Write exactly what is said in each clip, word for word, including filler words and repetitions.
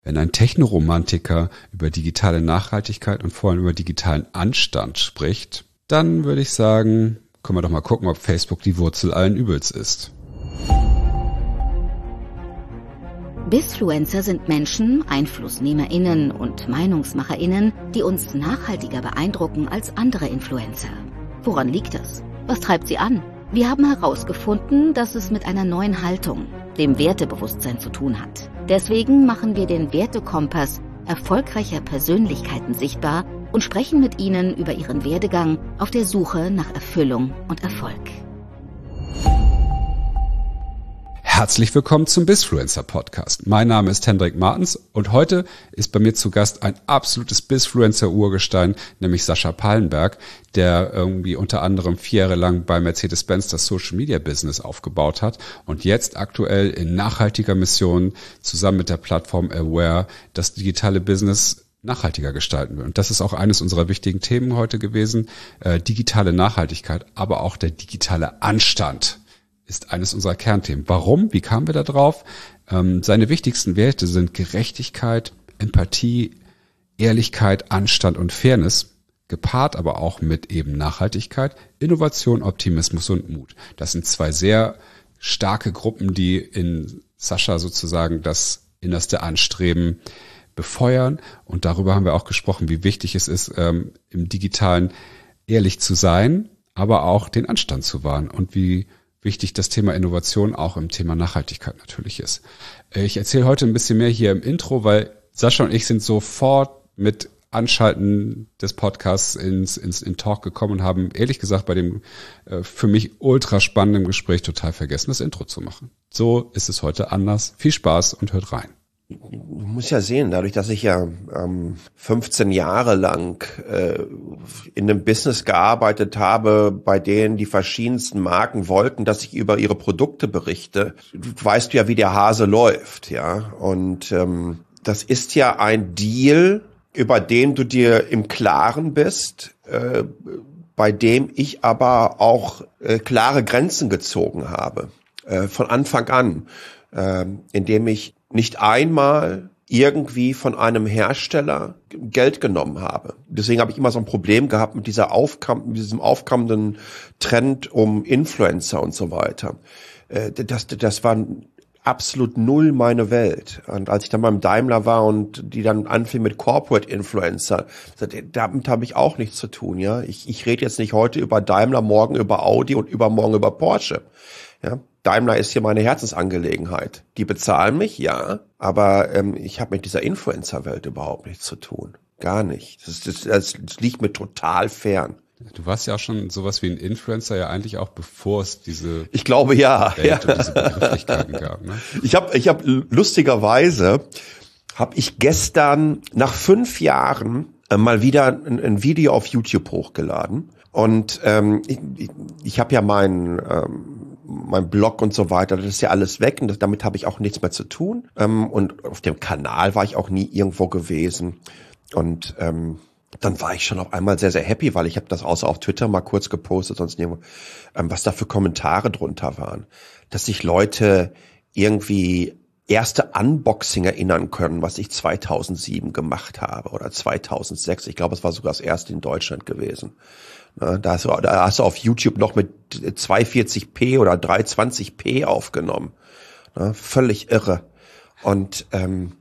Wenn ein Technoromantiker über digitale Nachhaltigkeit und vor allem über digitalen Anstand spricht, dann würde ich sagen, können wir doch mal gucken, ob Facebook die Wurzel allen Übels ist. Bizfluencer sind Menschen, EinflussnehmerInnen und MeinungsmacherInnen, die uns nachhaltiger beeindrucken als andere Influencer. Woran liegt das? Was treibt sie an? Wir haben herausgefunden, dass es mit einer neuen Haltung, dem Wertebewusstsein zu tun hat. Deswegen machen wir den Wertekompass erfolgreicher Persönlichkeiten sichtbar und sprechen mit ihnen über ihren Werdegang auf der Suche nach Erfüllung und Erfolg. Herzlich willkommen zum Bizfluencer Podcast. Mein Name ist Hendrik Martens und heute ist bei mir zu Gast ein absolutes Bizfluencer-Urgestein, nämlich Sascha Pallenberg, der irgendwie unter anderem vier Jahre lang bei Mercedes-Benz das Social-Media-Business aufgebaut hat und jetzt aktuell in nachhaltiger Mission zusammen mit der Plattform Aware das digitale Business nachhaltiger gestalten will. Und das ist auch eines unserer wichtigen Themen heute gewesen, äh, digitale Nachhaltigkeit, aber auch der digitale Anstand ist eines unserer Kernthemen. Warum? Wie kamen wir da drauf? Ähm, seine wichtigsten Werte sind Gerechtigkeit, Empathie, Ehrlichkeit, Anstand und Fairness, gepaart aber auch mit eben Nachhaltigkeit, Innovation, Optimismus und Mut. Das sind zwei sehr starke Gruppen, die in Sascha sozusagen das innerste Anstreben befeuern. Und darüber haben wir auch gesprochen, wie wichtig es ist, ähm, im Digitalen ehrlich zu sein, aber auch den Anstand zu wahren und wie wichtig das Thema Innovation auch im Thema Nachhaltigkeit natürlich ist. Ich erzähle heute ein bisschen mehr hier im Intro, weil Sascha und ich sind sofort mit Anschalten des Podcasts ins, ins in Talk gekommen und haben ehrlich gesagt bei dem äh, für mich ultra spannenden Gespräch total vergessen, das Intro zu machen. So ist es heute anders. Viel Spaß und hört rein. Du musst ja sehen, dadurch, dass ich ja ähm, fünfzehn Jahre lang äh, in einem Business gearbeitet habe, bei denen die verschiedensten Marken wollten, dass ich über ihre Produkte berichte, weißt du ja, wie der Hase läuft, ja. Und ähm, das ist ja ein Deal, über den du dir im Klaren bist, äh, bei dem ich aber auch äh, klare Grenzen gezogen habe, äh, von Anfang an, äh, indem ich nicht einmal irgendwie von einem Hersteller Geld genommen habe. Deswegen habe ich immer so ein Problem gehabt mit dieser Aufkam- mit diesem aufkommenden Trend um Influencer und so weiter. Das, das war absolut null meine Welt. Und als ich dann beim Daimler war und die dann anfing mit Corporate Influencer, damit habe ich auch nichts zu tun. Ja, ich, ich rede jetzt nicht heute über Daimler, morgen über Audi und übermorgen über Porsche. Ja. Daimler ist hier meine Herzensangelegenheit. Die bezahlen mich, ja, aber ähm, ich habe mit dieser Influencer-Welt überhaupt nichts zu tun. Gar nicht. Das, das, das liegt mir total fern. Du warst ja auch schon sowas wie ein Influencer ja eigentlich auch, bevor es diese Ich glaube, ja. Welt ja. und diese Begrifflichkeiten gab. Ne? Ich habe ich hab, lustigerweise, habe ich gestern nach fünf Jahren äh, mal wieder ein, ein Video auf YouTube hochgeladen. Und ähm, ich, ich habe ja meinen ähm, mein Blog und so weiter, das ist ja alles weg und das, damit habe ich auch nichts mehr zu tun. Ähm, und auf dem Kanal war ich auch nie irgendwo gewesen. Und ähm, dann war ich schon auf einmal sehr, sehr happy, weil ich habe das außer auf Twitter mal kurz gepostet, sonst nirgendwo, ähm, was da für Kommentare drunter waren. Dass sich Leute irgendwie erste Unboxing erinnern können, was ich zweitausendsieben gemacht habe oder zweitausendsechs. Ich glaube, es war sogar das erste in Deutschland gewesen. Da hast, du, da hast du auf YouTube noch mit zweihundertvierzig p oder dreihundertzwanzig p aufgenommen. Völlig irre. Und ähm,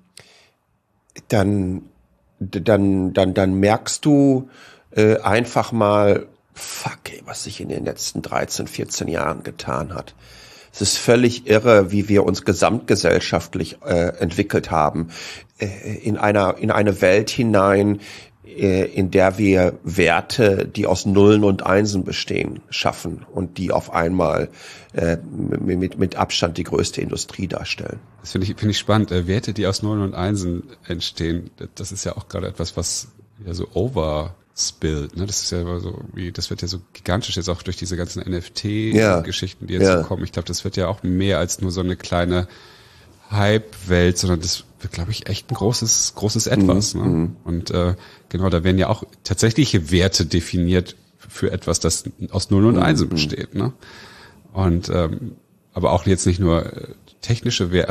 dann, dann, dann, dann merkst du äh, einfach mal, fuck, ey, was sich in den letzten dreizehn, vierzehn Jahren getan hat. Es ist völlig irre, wie wir uns gesamtgesellschaftlich äh, entwickelt haben, äh, in einer in eine Welt hinein, in der wir Werte, die aus Nullen und Einsen bestehen, schaffen und die auf einmal äh, mit, mit Abstand die größte Industrie darstellen. Das finde ich, finde ich spannend. Äh, Werte, die aus Nullen und Einsen entstehen, das ist ja auch gerade etwas, was ja so overspillt. Ne? Das ist ja so, wie, das wird ja so gigantisch jetzt auch durch diese ganzen N F T-Geschichten, die jetzt ja. so kommen. Ich glaube, das wird ja auch mehr als nur so eine kleine Hype-Welt, sondern das wird, glaube ich, echt ein großes, großes Etwas. Mhm. Ne? Und äh, genau, da werden ja auch tatsächliche Werte definiert für etwas, das aus Nullen und mhm. Einsen besteht. Ne? Und ähm, aber auch jetzt nicht nur technische Werte, also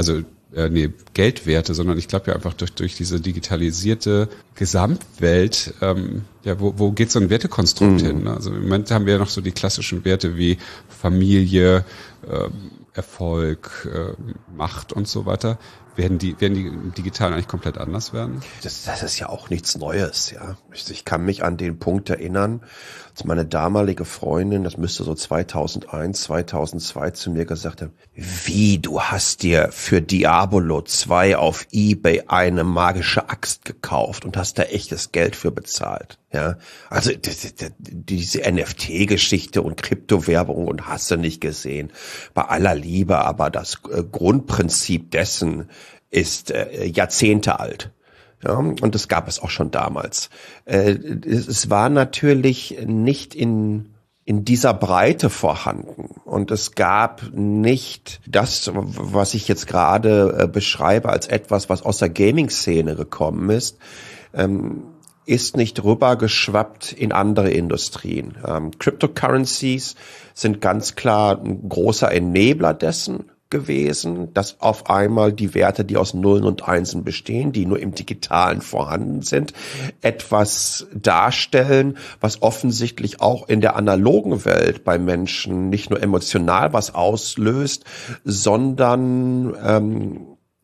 äh, nee, Geldwerte, sondern ich glaube ja einfach durch durch diese digitalisierte Gesamtwelt, ähm, ja, wo, wo geht so ein Wertekonstrukt mhm. hin? Ne? Also im Moment haben wir ja noch so die klassischen Werte wie Familie, äh, Erfolg, äh, Macht und so weiter. Werden die, werden die im Digitalen eigentlich komplett anders werden? Das, das ist ja auch nichts Neues, ja. Ich, ich kann mich an den Punkt erinnern, als meine damalige Freundin, das müsste so zweitausendeins, zweitausendzwei zu mir gesagt haben, wie, du hast dir für Diablo zwei auf eBay eine magische Axt gekauft und hast da echtes Geld für bezahlt. Ja, also diese N F T-Geschichte und Kryptowährung und hast du nicht gesehen. Bei aller Liebe, aber das Grundprinzip dessen ist äh, Jahrzehnte alt. Ja, und das gab es auch schon damals. Äh, es war natürlich nicht in in dieser Breite vorhanden. Und es gab nicht das, was ich jetzt gerade äh, beschreibe, als etwas, was aus der Gaming-Szene gekommen ist, ähm, ist nicht rübergeschwappt in andere Industrien. Ähm, Cryptocurrencies sind ganz klar ein großer Enabler dessen gewesen, dass auf einmal die Werte, die aus Nullen und Einsen bestehen, die nur im Digitalen vorhanden sind, etwas darstellen, was offensichtlich auch in der analogen Welt bei Menschen nicht nur emotional was auslöst, sondern ähm,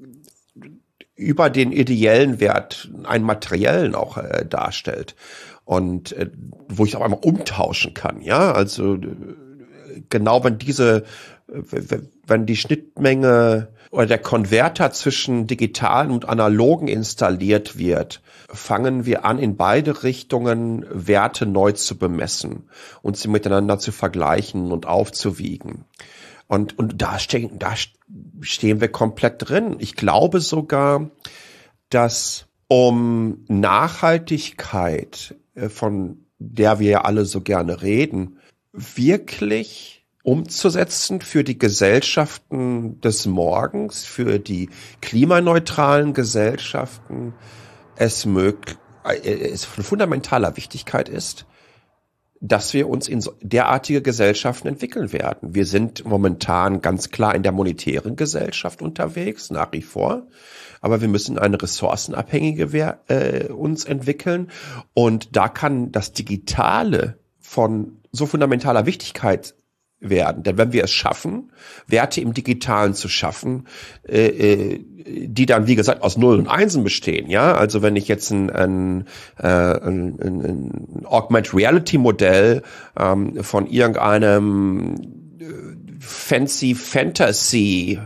über den ideellen Wert einen materiellen auch äh, darstellt. Und äh, wo ich auch einmal umtauschen kann, ja, also äh, genau wenn diese wenn die Schnittmenge oder der Konverter zwischen digitalen und analogen installiert wird, fangen wir an, in beide Richtungen Werte neu zu bemessen und sie miteinander zu vergleichen und aufzuwiegen. Und, und da stehen, da stehen wir komplett drin. Ich glaube sogar, dass um Nachhaltigkeit, von der wir ja alle so gerne reden, wirklich umzusetzen für die Gesellschaften des Morgens, für die klimaneutralen Gesellschaften, es möglich, es von fundamentaler Wichtigkeit ist, dass wir uns in derartige Gesellschaften entwickeln werden. Wir sind momentan ganz klar in der monetären Gesellschaft unterwegs, nach wie vor. Aber wir müssen eine ressourcenabhängige Wehr, äh, uns entwickeln. Und da kann das Digitale von so fundamentaler Wichtigkeit werden. Denn wenn wir es schaffen, Werte im Digitalen zu schaffen, äh, die dann, wie gesagt, aus Nullen und Einsen bestehen, ja, also wenn ich jetzt ein, ein, äh, ein, ein Augmented Reality Modell ähm, von irgendeinem fancy Fantasy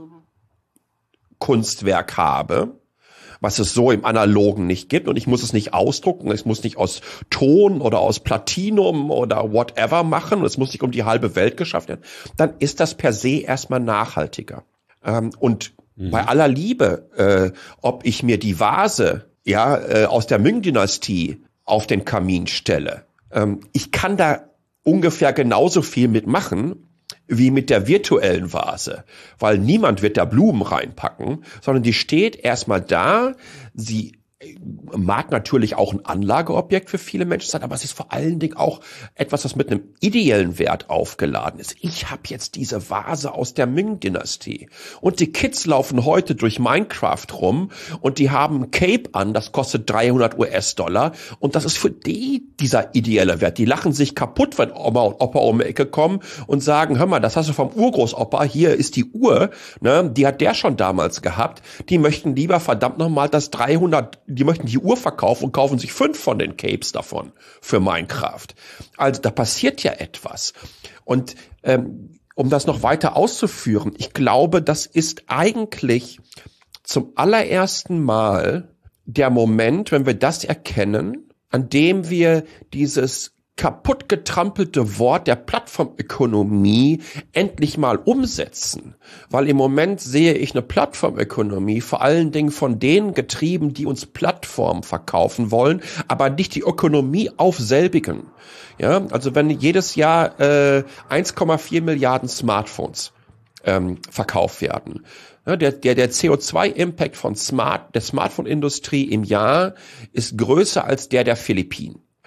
Kunstwerk habe, was es so im Analogen nicht gibt und ich muss es nicht ausdrucken, es muss nicht aus Ton oder aus Platinum oder whatever machen und es muss nicht um die halbe Welt geschafft werden, dann ist das per se erstmal nachhaltiger. Ähm, und mhm. bei aller Liebe, äh, ob ich mir die Vase ja äh, aus der Ming-Dynastie auf den Kamin stelle, ähm, ich kann da ungefähr genauso viel mitmachen, wie mit der virtuellen Vase, weil niemand wird da Blumen reinpacken, sondern die steht erstmal da, sie mag natürlich auch ein Anlageobjekt für viele Menschen sein, aber es ist vor allen Dingen auch etwas, was mit einem ideellen Wert aufgeladen ist. Ich habe jetzt diese Vase aus der Ming-Dynastie und die Kids laufen heute durch Minecraft rum und die haben ein Cape an, das kostet dreihundert US-Dollar und das ist für die dieser ideelle Wert. Die lachen sich kaputt, wenn Oma und Opa um die Ecke kommen und sagen, hör mal, das hast du vom Urgroßopa, hier ist die Uhr, ne, die hat der schon damals gehabt, die möchten lieber verdammt nochmal das dreihundert, die möchten die Uhr verkaufen und kaufen sich fünf von den Capes davon für Minecraft. Also da passiert ja etwas. Und ähm, um das noch weiter auszuführen, ich glaube, das ist eigentlich zum allerersten Mal der Moment, wenn wir das erkennen, an dem wir dieses kaputt getrampelte Wort der Plattformökonomie endlich mal umsetzen. Weil im Moment sehe ich eine Plattformökonomie vor allen Dingen von denen getrieben, die uns Plattformen verkaufen wollen, aber nicht die Ökonomie auf selbigen. Ja, also wenn jedes Jahr äh, eins Komma vier Milliarden Smartphones ähm, verkauft werden, ja, der, der, der C O zwei Impact von Smart, der Smartphone-Industrie im Jahr ist größer als der der Philippinen.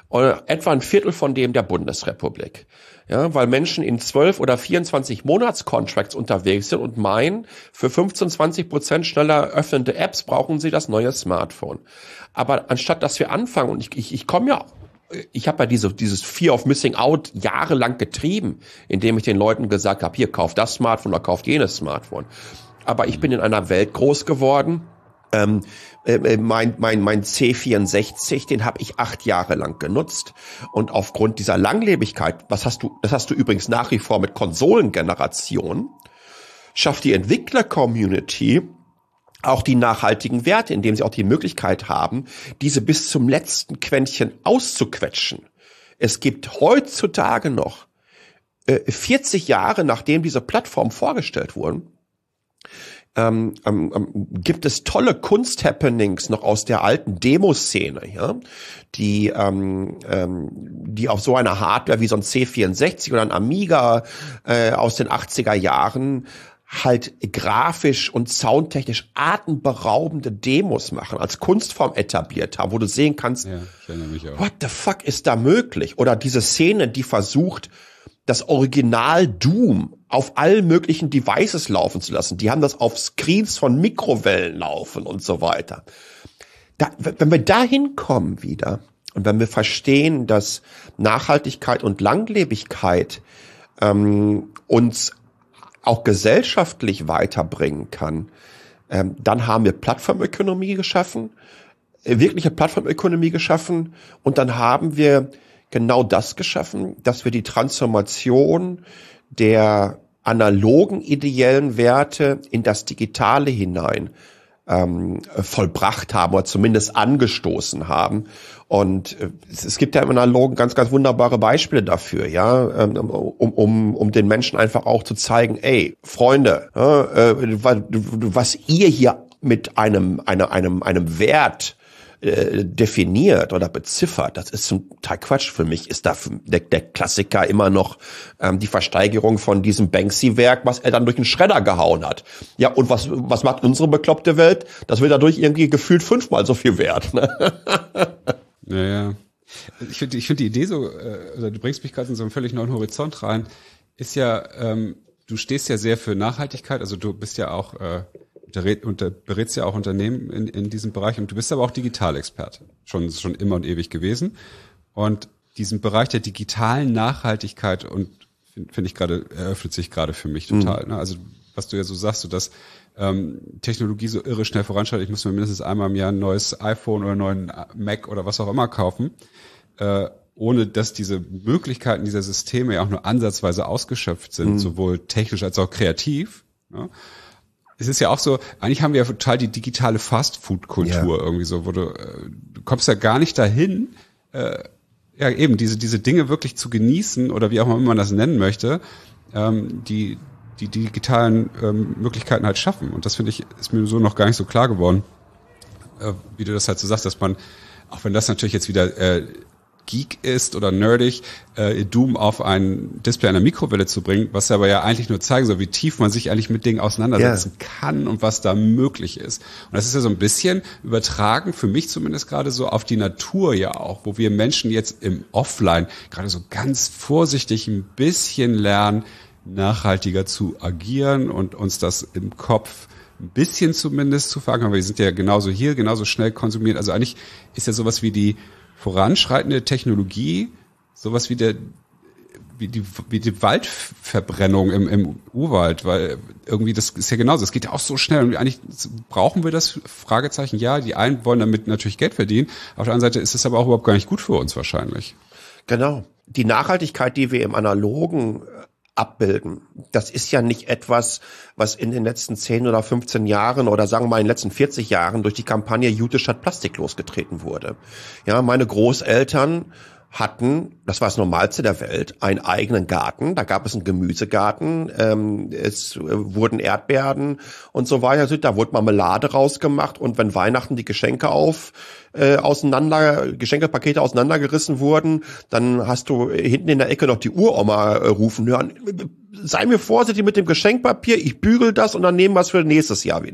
oder etwa ein Viertel von dem der Bundesrepublik. Ja, weil Menschen in zwölf oder vierundzwanzig Monatscontracts unterwegs sind und meinen, für fünfzehn, zwanzig Prozent schneller öffnende Apps brauchen sie das neue Smartphone. Aber anstatt dass wir anfangen, und ich, ich, ich komme ja, ich habe ja diese, dieses Fear of Missing Out jahrelang getrieben, indem ich den Leuten gesagt habe, hier, kauft das Smartphone oder kauft jenes Smartphone. Aber ich bin in einer Welt groß geworden. Ähm, äh, mein, mein, mein C vierundsechzig, den habe ich acht Jahre lang genutzt. Und aufgrund dieser Langlebigkeit, was hast du, das hast du übrigens nach wie vor mit Konsolengenerationen, schafft die Entwickler-Community auch die nachhaltigen Werte, indem sie auch die Möglichkeit haben, diese bis zum letzten Quäntchen auszuquetschen. Es gibt heutzutage noch, äh, vierzig Jahre nachdem diese Plattformen vorgestellt wurden, Ähm, ähm, gibt es tolle Kunst-Happenings noch aus der alten Demoszene, ja, die ähm, ähm, die auf so einer Hardware wie so ein C vierundsechzig oder ein Amiga äh, aus den achtziger Jahren halt grafisch und soundtechnisch atemberaubende Demos machen, als Kunstform etabliert haben, wo du sehen kannst, ja, ich erinnere mich auch. What the fuck ist da möglich? Oder diese Szene, die versucht, das Original Doom auf allen möglichen Devices laufen zu lassen. Die haben das auf Screens von Mikrowellen laufen und so weiter. Da, wenn wir da hinkommen wieder und wenn wir verstehen, dass Nachhaltigkeit und Langlebigkeit ähm, uns auch gesellschaftlich weiterbringen kann, ähm, dann haben wir Plattformökonomie geschaffen, äh, wirkliche Plattformökonomie geschaffen, und dann haben wir genau das geschaffen, dass wir die Transformation der analogen ideellen Werte in das Digitale hinein ähm, vollbracht haben oder zumindest angestoßen haben. Und äh, es, es gibt ja im Analogen ganz, ganz wunderbare Beispiele dafür, ja, ähm, um, um, um den Menschen einfach auch zu zeigen, ey, Freunde, äh, was ihr hier mit einem, einer, einem, einem Wert definiert oder beziffert, das ist zum Teil Quatsch. Für mich ist da der, der Klassiker immer noch ähm, die Versteigerung von diesem Banksy-Werk, was er dann durch den Schredder gehauen hat. Ja, und was was macht unsere bekloppte Welt? Das wird dadurch irgendwie gefühlt fünfmal so viel wert. Ne? Naja, ich finde ich finde die Idee so, äh, also du bringst mich gerade in so einen völlig neuen Horizont rein, ist ja, ähm, du stehst ja sehr für Nachhaltigkeit, also du bist ja auch äh, und berätst ja auch Unternehmen in, in diesem Bereich, und du bist aber auch Digitalexperte, schon schon immer und ewig gewesen. Und diesen Bereich der digitalen Nachhaltigkeit, und finde find ich gerade, eröffnet sich gerade für mich total. Mhm. Ne? Also was du ja so sagst, so dass ähm, Technologie so irre schnell voranschreitet, ich muss mir mindestens einmal im Jahr ein neues iPhone oder einen neuen Mac oder was auch immer kaufen, äh, ohne dass diese Möglichkeiten dieser Systeme ja auch nur ansatzweise ausgeschöpft sind, mhm. sowohl technisch als auch kreativ. Ne? Es ist ja auch so, eigentlich haben wir ja total die digitale Fast-Food-Kultur ja. irgendwie so, wo du, äh, du kommst ja gar nicht dahin, äh, ja eben diese diese Dinge wirklich zu genießen oder wie auch immer man das nennen möchte, ähm, die die digitalen ähm, Möglichkeiten halt schaffen. Und das finde ich, ist mir so noch gar nicht so klar geworden, äh, wie du das halt so sagst, dass man, auch wenn das natürlich jetzt wieder äh, Geek ist oder nerdig, äh, Doom auf ein Display einer Mikrowelle zu bringen, was aber ja eigentlich nur zeigen soll, wie tief man sich eigentlich mit Dingen auseinandersetzen yeah. kann und was da möglich ist. Und das ist ja so ein bisschen übertragen, für mich zumindest gerade so, auf die Natur ja auch, wo wir Menschen jetzt im Offline gerade so ganz vorsichtig ein bisschen lernen, nachhaltiger zu agieren und uns das im Kopf ein bisschen zumindest zu verankern, weil wir sind ja genauso hier, genauso schnell konsumiert. Also eigentlich ist ja sowas wie die voranschreitende Technologie, sowas wie der, wie die, wie die Waldverbrennung im, im Urwald, weil irgendwie das ist ja genauso. Es geht ja auch so schnell und eigentlich brauchen wir das? Fragezeichen. Ja, die einen wollen damit natürlich Geld verdienen. Auf der anderen Seite ist es aber auch überhaupt gar nicht gut für uns wahrscheinlich. Genau. Die Nachhaltigkeit, die wir im Analogen abbilden. Das ist ja nicht etwas, was in den letzten zehn oder fünfzehn Jahren oder sagen wir mal in den letzten vierzig Jahren durch die Kampagne Jute statt Plastik losgetreten wurde. Ja, meine Großeltern hatten, das war das Normalste der Welt, einen eigenen Garten. Da gab es einen Gemüsegarten, ähm, es äh, wurden Erdbeeren und so weiter. Da wurde Marmelade rausgemacht, und wenn Weihnachten die Geschenke auf äh, auseinander, Geschenkepakete auseinandergerissen wurden, dann hast du hinten in der Ecke noch die Uroma äh, rufen hören. Sei mir vorsichtig mit dem Geschenkpapier, ich bügel das und dann nehmen wir es für nächstes Jahr wieder.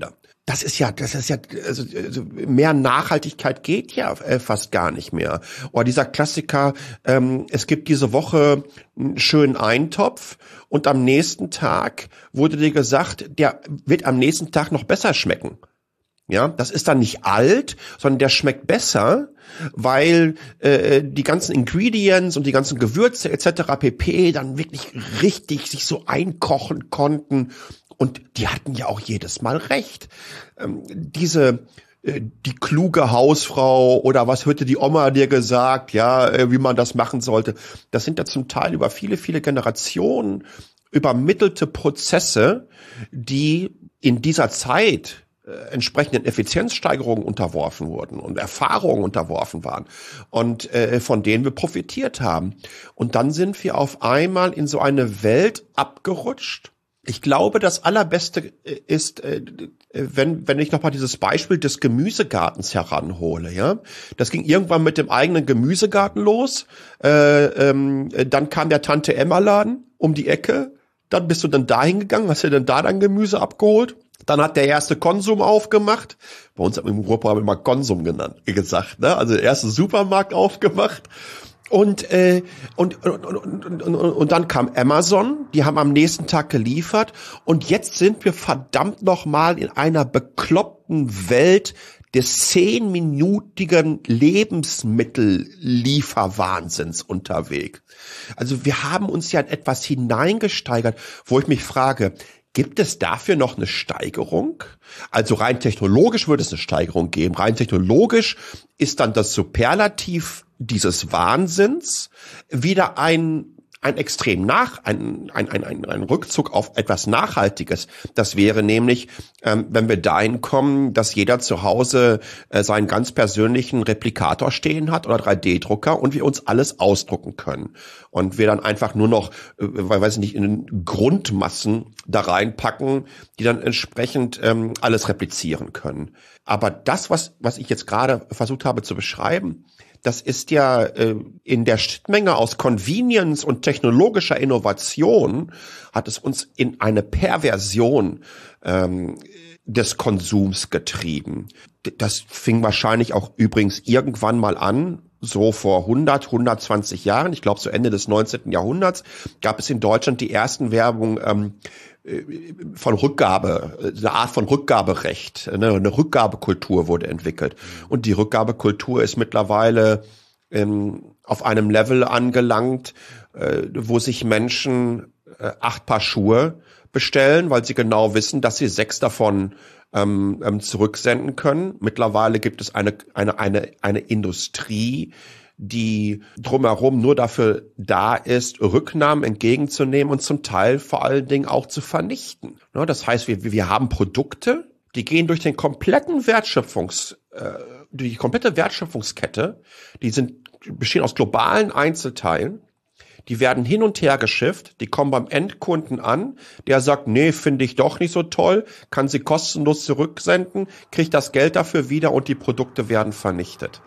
Das ist ja, das ist ja, also, also mehr Nachhaltigkeit geht ja äh, fast gar nicht mehr. Oder dieser Klassiker, ähm, es gibt diese Woche einen schönen Eintopf und am nächsten Tag wurde dir gesagt, der wird am nächsten Tag noch besser schmecken. Ja, das ist dann nicht alt, sondern der schmeckt besser, weil äh, die ganzen Ingredients und die ganzen Gewürze et cetera pp. Dann wirklich richtig sich so einkochen konnten. Und die hatten ja auch jedes Mal recht. Ähm, diese äh, die kluge Hausfrau oder was hätte die Oma dir gesagt, ja, äh, wie man das machen sollte. Das sind ja zum Teil über viele, viele Generationen übermittelte Prozesse, die in dieser Zeit entsprechenden Effizienzsteigerungen unterworfen wurden und Erfahrungen unterworfen waren und äh, von denen wir profitiert haben. Und dann sind wir auf einmal in so eine Welt abgerutscht. Ich glaube, das Allerbeste ist, äh, wenn wenn ich nochmal dieses Beispiel des Gemüsegartens heranhole. Ja, das ging irgendwann mit dem eigenen Gemüsegarten los. Äh, ähm, dann kam der Tante-Emma-Laden um die Ecke. Dann bist du dann dahin gegangen, hast dir dann da dein Gemüse abgeholt. Dann hat der erste Konsum aufgemacht. Bei uns im Europa haben wir mal Konsum genannt, gesagt, ne? Also der erste Supermarkt aufgemacht. Und, äh, und, und, und, und, und, und dann kam Amazon. Die haben am nächsten Tag geliefert. Und jetzt sind wir verdammt nochmal in einer bekloppten Welt des zehnminütigen Lebensmittellieferwahnsinns unterwegs. Also wir haben uns ja in etwas hineingesteigert, wo ich mich frage, gibt es dafür noch eine Steigerung? Also rein technologisch würde es eine Steigerung geben. Rein technologisch ist dann das Superlativ dieses Wahnsinns wieder ein ein extrem nach, ein, ein, ein, ein, ein Rückzug auf etwas Nachhaltiges. Das wäre nämlich, ähm, wenn wir dahin kommen, dass jeder zu Hause äh, seinen ganz persönlichen Replikator stehen hat oder drei D Drucker und wir uns alles ausdrucken können. Und wir dann einfach nur noch, äh, weiß ich nicht, in Grundmassen da reinpacken, die dann entsprechend ähm, alles replizieren können. Aber das, was, was ich jetzt gerade versucht habe zu beschreiben, das ist ja äh, in der Schnittmenge aus Convenience und technologischer Innovation hat es uns in eine Perversion ähm, des Konsums getrieben. Das fing wahrscheinlich auch übrigens irgendwann mal an, so vor hundert, hundertzwanzig Jahren. Ich glaube, so Ende des neunzehnten Jahrhunderts gab es in Deutschland die ersten Werbung ähm, von Rückgabe, eine Art von Rückgaberecht, eine, eine Rückgabekultur wurde entwickelt. Und die Rückgabekultur ist mittlerweile ähm, auf einem Level angelangt, äh, wo sich Menschen äh, acht Paar Schuhe bestellen, weil sie genau wissen, dass sie sechs davon ähm, ähm, zurücksenden können. Mittlerweile gibt es eine, eine, eine, eine Industrie, die drumherum nur dafür da ist, Rücknahmen entgegenzunehmen und zum Teil vor allen Dingen auch zu vernichten. Das heißt, wir, wir haben Produkte, die gehen durch den kompletten Wertschöpfungs, äh, die komplette Wertschöpfungskette, die sind, bestehen aus globalen Einzelteilen, die werden hin und her geschifft, die kommen beim Endkunden an, der sagt, nee, finde ich doch nicht so toll, kann sie kostenlos zurücksenden, kriegt das Geld dafür wieder und die Produkte werden vernichtet.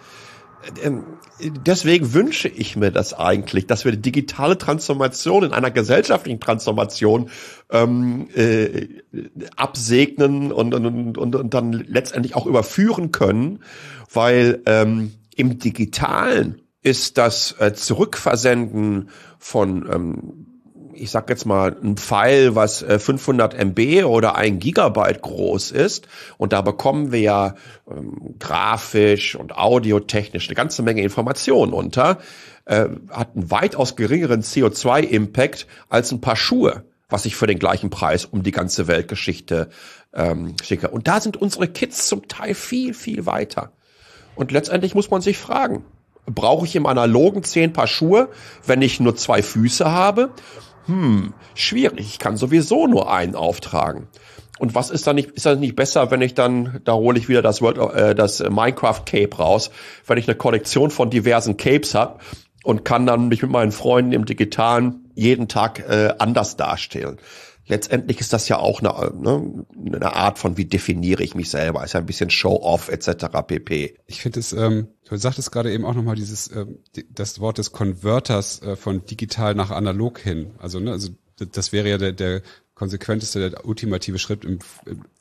Deswegen wünsche ich mir das eigentlich, dass wir die digitale Transformation in einer gesellschaftlichen Transformation ähm, äh, absegnen und, und, und, und dann letztendlich auch überführen können, weil ähm, im Digitalen ist das äh, Zurückversenden von ähm, ich sag jetzt mal, ein File, was fünfhundert Megabyte oder ein Gigabyte groß ist. Und da bekommen wir ja ähm, grafisch und audiotechnisch eine ganze Menge Informationen unter. Äh, hat einen weitaus geringeren C O zwei Impact als ein paar Schuhe, was ich für den gleichen Preis um die ganze Weltgeschichte ähm, schicke. Und da sind unsere Kids zum Teil viel, viel weiter. Und letztendlich muss man sich fragen, brauche ich im Analogen zehn Paar Schuhe, wenn ich nur zwei Füße habe? Hm, schwierig. Ich kann sowieso nur einen auftragen. Und was ist dann nicht, ist das nicht besser, wenn ich dann, da hole ich wieder das World, äh, das Minecraft Cape raus, wenn ich eine Kollektion von diversen Capes habe und kann dann mich mit meinen Freunden im Digitalen jeden Tag äh, anders darstellen. Letztendlich ist das ja auch eine, ne, eine Art von, wie definiere ich mich selber, ist ja ein bisschen Show-off et cetera pp. Ich finde es, ähm, du sagtest gerade eben auch nochmal dieses, ähm, das Wort des Converters äh, von digital nach analog hin. Also, ne, also das wäre ja der, der konsequenteste, der ultimative Schritt im,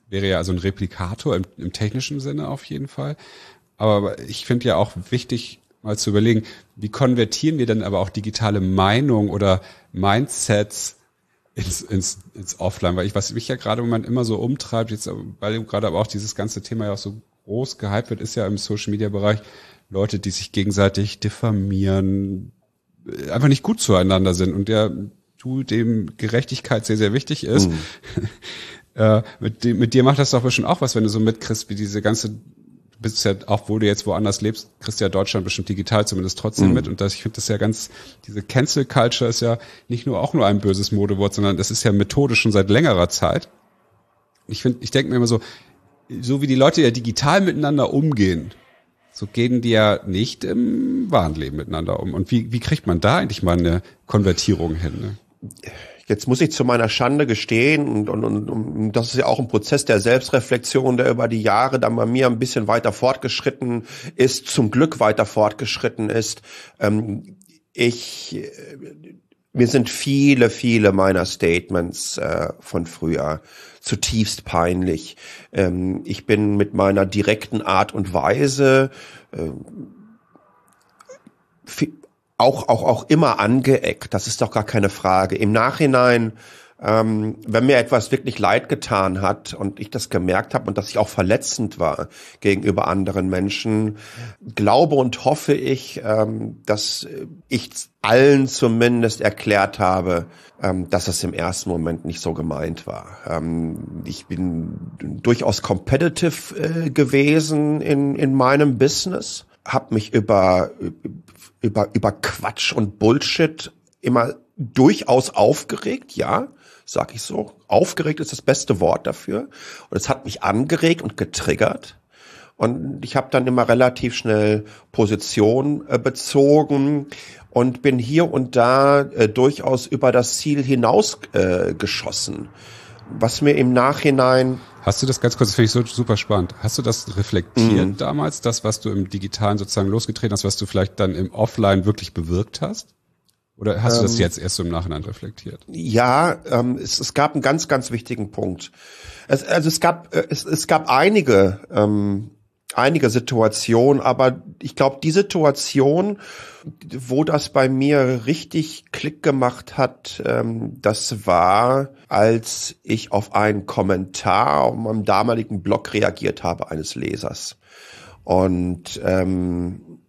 wäre ja also ein Replikator im, im technischen Sinne auf jeden Fall. Aber ich finde ja auch wichtig, mal zu überlegen, wie konvertieren wir denn aber auch digitale Meinung oder Mindsets ins, ins, ins Offline? Weil ich, was mich ja gerade im Moment immer so umtreibt, jetzt, weil gerade aber auch dieses ganze Thema ja auch so groß gehypt wird, ist ja im Social-Media-Bereich Leute, die sich gegenseitig diffamieren, einfach nicht gut zueinander sind und der du dem Gerechtigkeit sehr, sehr wichtig ist. Mhm. äh, mit, dem, mit dir macht das doch bestimmt auch was, wenn du so mitkriegst, wie diese ganze, du bist ja, auch wo du jetzt woanders lebst, kriegst ja Deutschland bestimmt digital zumindest trotzdem mhm. mit. Und das, ich finde das ja ganz, diese Cancel Culture ist ja nicht nur auch nur ein böses Modewort, sondern das ist ja Methode schon seit längerer Zeit. Ich finde, ich denke mir immer so, so wie die Leute ja digital miteinander umgehen, so gehen die ja nicht im wahren Leben miteinander um. Und wie, wie kriegt man da eigentlich mal eine Konvertierung hin? Ne? Jetzt muss ich zu meiner Schande gestehen, und, und, und, und das ist ja auch ein Prozess der Selbstreflexion, der über die Jahre dann bei mir ein bisschen weiter fortgeschritten ist, zum Glück weiter fortgeschritten ist. Ähm, ich, mir sind viele, viele meiner Statements äh, von früher zutiefst peinlich. Ähm, ich bin mit meiner direkten Art und Weise äh, auch auch auch immer angeeckt. Das ist doch gar keine Frage. Im Nachhinein, ähm, wenn mir etwas wirklich leid getan hat und ich das gemerkt habe und dass ich auch verletzend war gegenüber anderen Menschen, glaube und hoffe ich, ähm, dass ich allen zumindest erklärt habe, ähm, dass es im ersten Moment nicht so gemeint war. Ähm, ich bin durchaus competitive äh, gewesen in in meinem Business, habe mich über über über Quatsch und Bullshit immer durchaus aufgeregt, ja, sag ich so. Aufgeregt ist das beste Wort dafür. Und es hat mich angeregt und getriggert. Und ich habe dann immer relativ schnell Position äh, bezogen und bin hier und da äh, durchaus über das Ziel hinaus äh, geschossen. Was mir im Nachhinein... Hast du das, ganz kurz, das finde ich so super spannend, hast du das reflektiert mhm. damals, das, was du im Digitalen sozusagen losgetreten hast, was du vielleicht dann im Offline wirklich bewirkt hast? Oder hast ähm, du das jetzt erst so im Nachhinein reflektiert? Ja, ähm, es, es gab einen ganz, ganz wichtigen Punkt. Es, also es gab, es, es gab einige, ähm, einige Situationen, aber ich glaube, die Situation, wo das bei mir richtig Klick gemacht hat, ähm, das war, als ich auf einen Kommentar auf meinem damaligen Blog reagiert habe eines Lesers. Und ähm,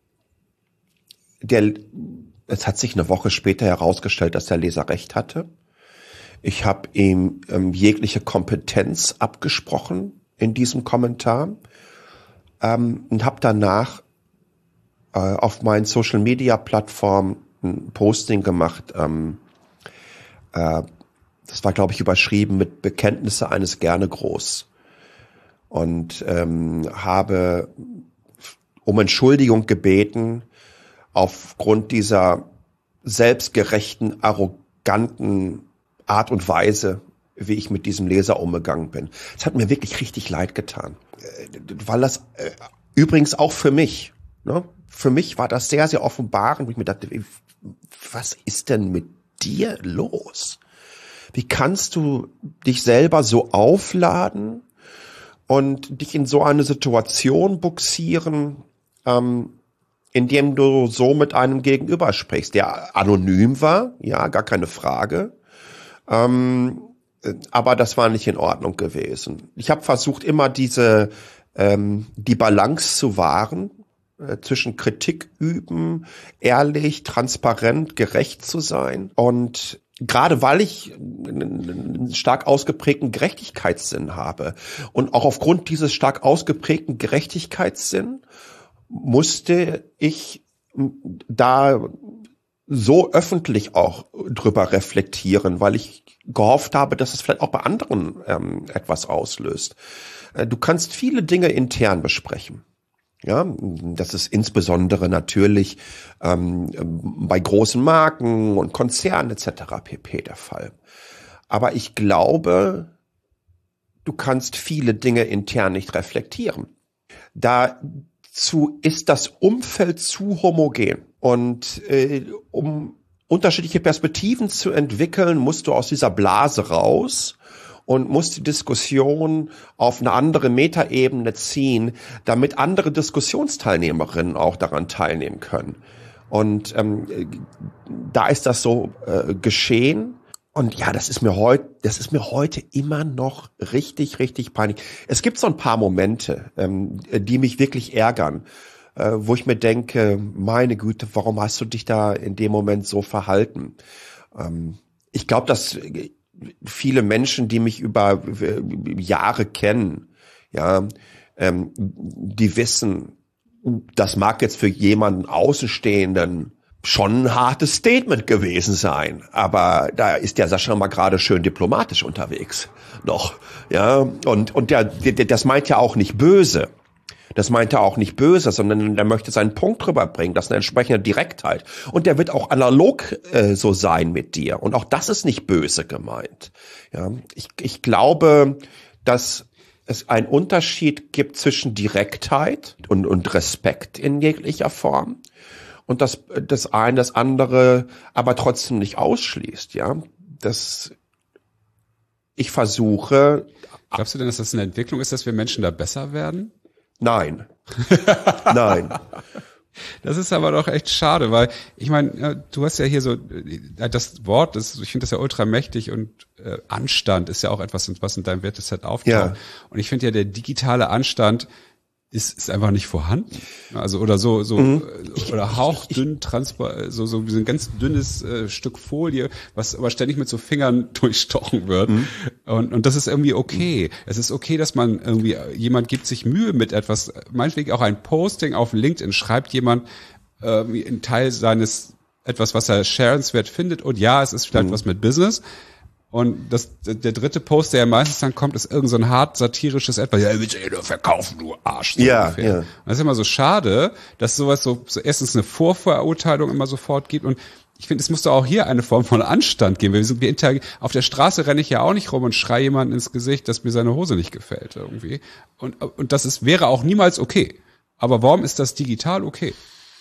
der, es hat sich eine Woche später herausgestellt, dass der Leser recht hatte. Ich habe ihm ähm, jegliche Kompetenz abgesprochen in diesem Kommentar. Ähm, und habe danach äh, auf meinen Social-Media-Plattformen ein Posting gemacht. Ähm, äh, das war, glaube ich, überschrieben mit Bekenntnisse eines Gerne-Groß. Und ähm, habe um Entschuldigung gebeten aufgrund dieser selbstgerechten, arroganten Art und Weise, wie ich mit diesem Leser umgegangen bin. Es hat mir wirklich richtig leid getan. Weil das äh, übrigens auch für mich, ne? Für mich war das sehr, sehr offenbarend, wo ich mir dachte, was ist denn mit dir los? Wie kannst du dich selber so aufladen und dich in so eine Situation buxieren, ähm, indem du so mit einem Gegenüber sprichst, der anonym war, ja, gar keine Frage, ähm, aber das war nicht in Ordnung gewesen. Ich habe versucht, immer diese ähm, die Balance zu wahren, äh, zwischen Kritik üben, ehrlich, transparent, gerecht zu sein. Und gerade weil ich einen stark ausgeprägten Gerechtigkeitssinn habe und auch aufgrund dieses stark ausgeprägten Gerechtigkeitssinn musste ich da so öffentlich auch drüber reflektieren, weil ich gehofft habe, dass es vielleicht auch bei anderen ähm, etwas auslöst. Äh, du kannst viele Dinge intern besprechen. Ja, das ist insbesondere natürlich ähm, bei großen Marken und Konzernen et cetera pp. Der Fall. Aber ich glaube, du kannst viele Dinge intern nicht reflektieren. Dazu ist das Umfeld zu homogen. Und äh, um unterschiedliche Perspektiven zu entwickeln, musst du aus dieser Blase raus und muss die Diskussion auf eine andere Metaebene ziehen, damit andere Diskussionsteilnehmerinnen auch daran teilnehmen können. Und ähm, da ist das so äh, geschehen. Und ja, das ist mir heute, das ist mir heute immer noch richtig, richtig peinlich. Es gibt so ein paar Momente, ähm, die mich wirklich ärgern, äh, wo ich mir denke, meine Güte, warum hast du dich da in dem Moment so verhalten? Ähm, ich glaube, dass viele Menschen, die mich über Jahre kennen, ja, ähm, die wissen, das mag jetzt für jemanden Außenstehenden schon ein hartes Statement gewesen sein, aber da ist der Sascha mal gerade schön diplomatisch unterwegs noch, ja, und und der, der das meint ja auch nicht böse, das meint er auch nicht böse, sondern der möchte seinen Punkt rüberbringen, das ist eine entsprechende Direktheit und der wird auch analog äh, so sein mit dir und auch das ist nicht böse gemeint, ja, ich ich glaube, dass es einen Unterschied gibt zwischen Direktheit und und Respekt in jeglicher Form. Und das, das eine, das andere, aber trotzdem nicht ausschließt, ja. Das, ich versuche. Glaubst du denn, dass das eine Entwicklung ist, dass wir Menschen da besser werden? Nein. Nein. Das ist aber doch echt schade, weil, ich meine, du hast ja hier so, das Wort, das, ich finde das ja ultra mächtig und äh, Anstand ist ja auch etwas, was in deinem Werteset auftaucht. Ja. Und ich finde ja, der digitale Anstand ist ist einfach nicht vorhanden. Also oder so so mhm. oder hauchdünn transport so so wie so ein ganz dünnes äh, Stück Folie, was aber ständig mit so Fingern durchstochen wird. Mhm. Und und das ist irgendwie okay. Es ist okay, dass man irgendwie jemand gibt sich Mühe mit etwas, meinetwegen auch ein Posting auf LinkedIn, schreibt jemand äh, einen Teil seines etwas, was er sharenswert findet und ja, es ist vielleicht mhm. was mit Business. Und das, der dritte Post, der ja meistens dann kommt, ist irgend so ein hart satirisches etwas. Ja, willst du ja nur verkaufen, du Arsch. So ja, ungefähr. Ja. Und das ist immer so schade, dass sowas so, so erstens eine Vorverurteilung immer sofort gibt. Und ich finde, es muss doch auch hier eine Form von Anstand geben. Wir sind, wir interagieren. Auf der Straße renne ich ja auch nicht rum und schreie jemanden ins Gesicht, dass mir seine Hose nicht gefällt irgendwie. Und, und das ist, wäre auch niemals okay. Aber warum ist das digital okay?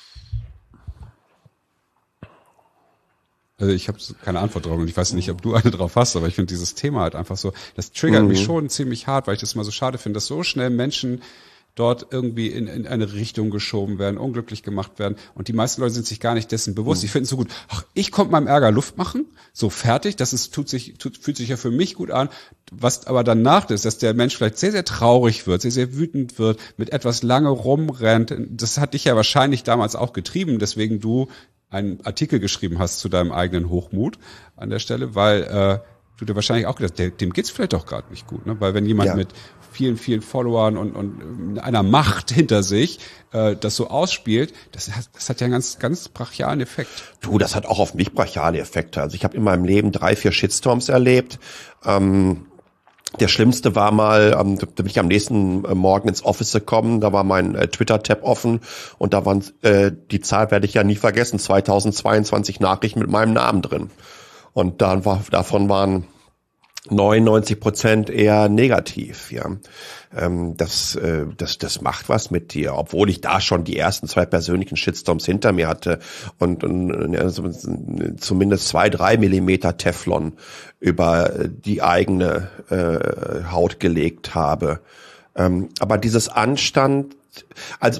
Also ich habe keine Antwort drauf und ich weiß nicht, ob du eine drauf hast, aber ich finde dieses Thema halt einfach so, das triggert mhm. mich schon ziemlich hart, weil ich das immer so schade finde, dass so schnell Menschen dort irgendwie in, in eine Richtung geschoben werden, unglücklich gemacht werden und die meisten Leute sind sich gar nicht dessen bewusst. Mhm. Die finden es so gut, ach, ich konnte meinem Ärger Luft machen, so fertig, das ist, tut sich, tut, fühlt sich ja für mich gut an. Was aber danach ist, dass der Mensch vielleicht sehr, sehr traurig wird, sehr, sehr wütend wird, mit etwas lange rumrennt. Das hat dich ja wahrscheinlich damals auch getrieben, deswegen du einen Artikel geschrieben hast zu deinem eigenen Hochmut an der Stelle, weil äh, du dir wahrscheinlich auch gedacht, der, dem geht's vielleicht auch gerade nicht gut, ne? Weil wenn jemand ja. mit vielen, vielen Followern und, und einer Macht hinter sich äh, das so ausspielt, das hat, das hat ja einen ganz, ganz brachialen Effekt. Du, das hat auch auf mich brachiale Effekte. Also ich habe in meinem Leben drei, vier Shitstorms erlebt. Ähm, Der schlimmste war mal, ähm, da bin ich am nächsten Morgen ins Office gekommen, da war mein äh, Twitter-Tab offen und da waren, äh, die Zahl werde ich ja nie vergessen, zweitausendzweiundzwanzig Nachrichten mit meinem Namen drin. Und dann war, davon waren neunundneunzig Prozent eher negativ, ja. Ähm, das, äh, das, das macht was mit dir, obwohl ich da schon die ersten zwei persönlichen Shitstorms hinter mir hatte und, und ja, zumindest zwei, drei Millimeter Teflon über die eigene äh, Haut gelegt habe. Ähm, aber dieses Anstand, also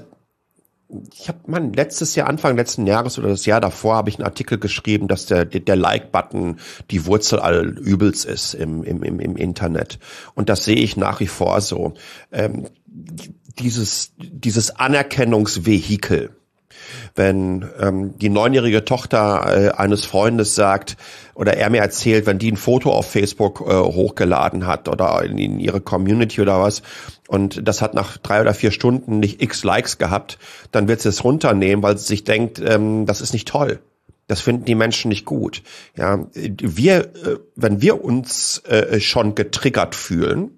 ich habe mein letztes Jahr, Anfang letzten Jahres oder das Jahr davor, habe ich einen Artikel geschrieben, dass der der Like-Button die Wurzel all Übels ist im im im, im Internet. Und das sehe ich nach wie vor so. Ähm, dieses dieses Anerkennungsvehikel. Wenn ähm, die neunjährige Tochter äh, eines Freundes sagt oder er mir erzählt, wenn die ein Foto auf Facebook äh, hochgeladen hat oder in, in ihre Community oder was und das hat nach drei oder vier Stunden nicht x Likes gehabt, dann wird sie es runternehmen, weil sie sich denkt, ähm, das ist nicht toll. Das finden die Menschen nicht gut. Ja, wir, äh, wenn wir uns äh, schon getriggert fühlen,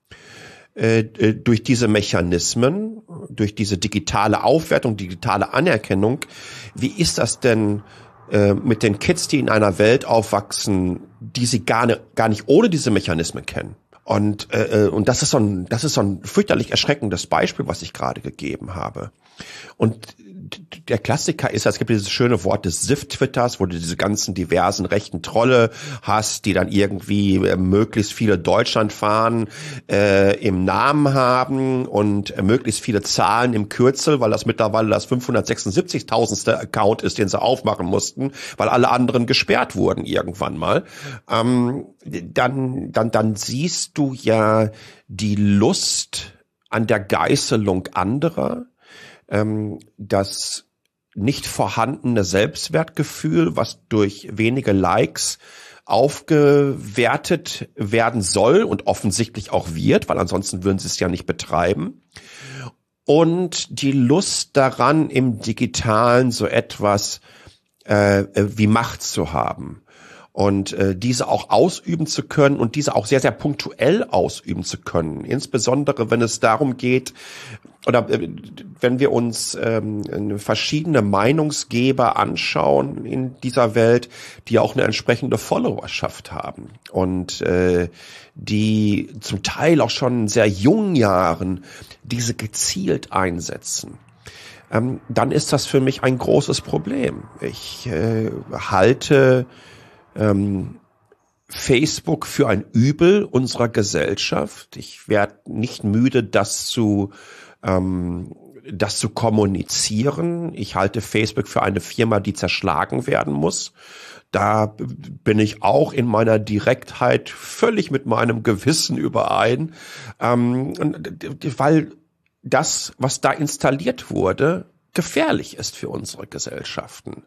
durch diese Mechanismen, durch diese digitale Aufwertung, digitale Anerkennung, wie ist das denn äh, mit den Kids, die in einer Welt aufwachsen, die sie gar nicht, gar nicht ohne diese Mechanismen kennen? Und äh, und das ist so ein, das ist so ein fürchterlich erschreckendes Beispiel, was ich gerade gegeben habe. Und der Klassiker ist, es gibt dieses schöne Wort des Sift-Twitters, wo du diese ganzen diversen rechten Trolle hast, die dann irgendwie äh, möglichst viele Deutschlandfahnen äh, im Namen haben und äh, möglichst viele Zahlen im Kürzel, weil das mittlerweile das fünfhundertsechsundsiebzigtausendste Account ist, den sie aufmachen mussten, weil alle anderen gesperrt wurden irgendwann mal. Ähm, dann, dann, dann siehst du ja die Lust an der Geißelung anderer, ähm, das nicht vorhandene Selbstwertgefühl, was durch wenige Likes aufgewertet werden soll und offensichtlich auch wird, weil ansonsten würden sie es ja nicht betreiben. Und die Lust daran, im Digitalen so etwas äh, wie Macht zu haben. Und äh, diese auch ausüben zu können und diese auch sehr, sehr punktuell ausüben zu können. Insbesondere, wenn es darum geht, oder äh, wenn wir uns ähm, verschiedene Meinungsgeber anschauen in dieser Welt, die auch eine entsprechende Followerschaft haben und äh, die zum Teil auch schon in sehr jungen Jahren diese gezielt einsetzen. Ähm, dann ist das für mich ein großes Problem. Ich äh, halte Ähm, Facebook für ein Übel unserer Gesellschaft. Ich werde nicht müde, das zu ähm, das zu kommunizieren. Ich halte Facebook für eine Firma, die zerschlagen werden muss. Da bin ich auch in meiner Direktheit völlig mit meinem Gewissen überein, ähm, weil das, was da installiert wurde, gefährlich ist für unsere Gesellschaften.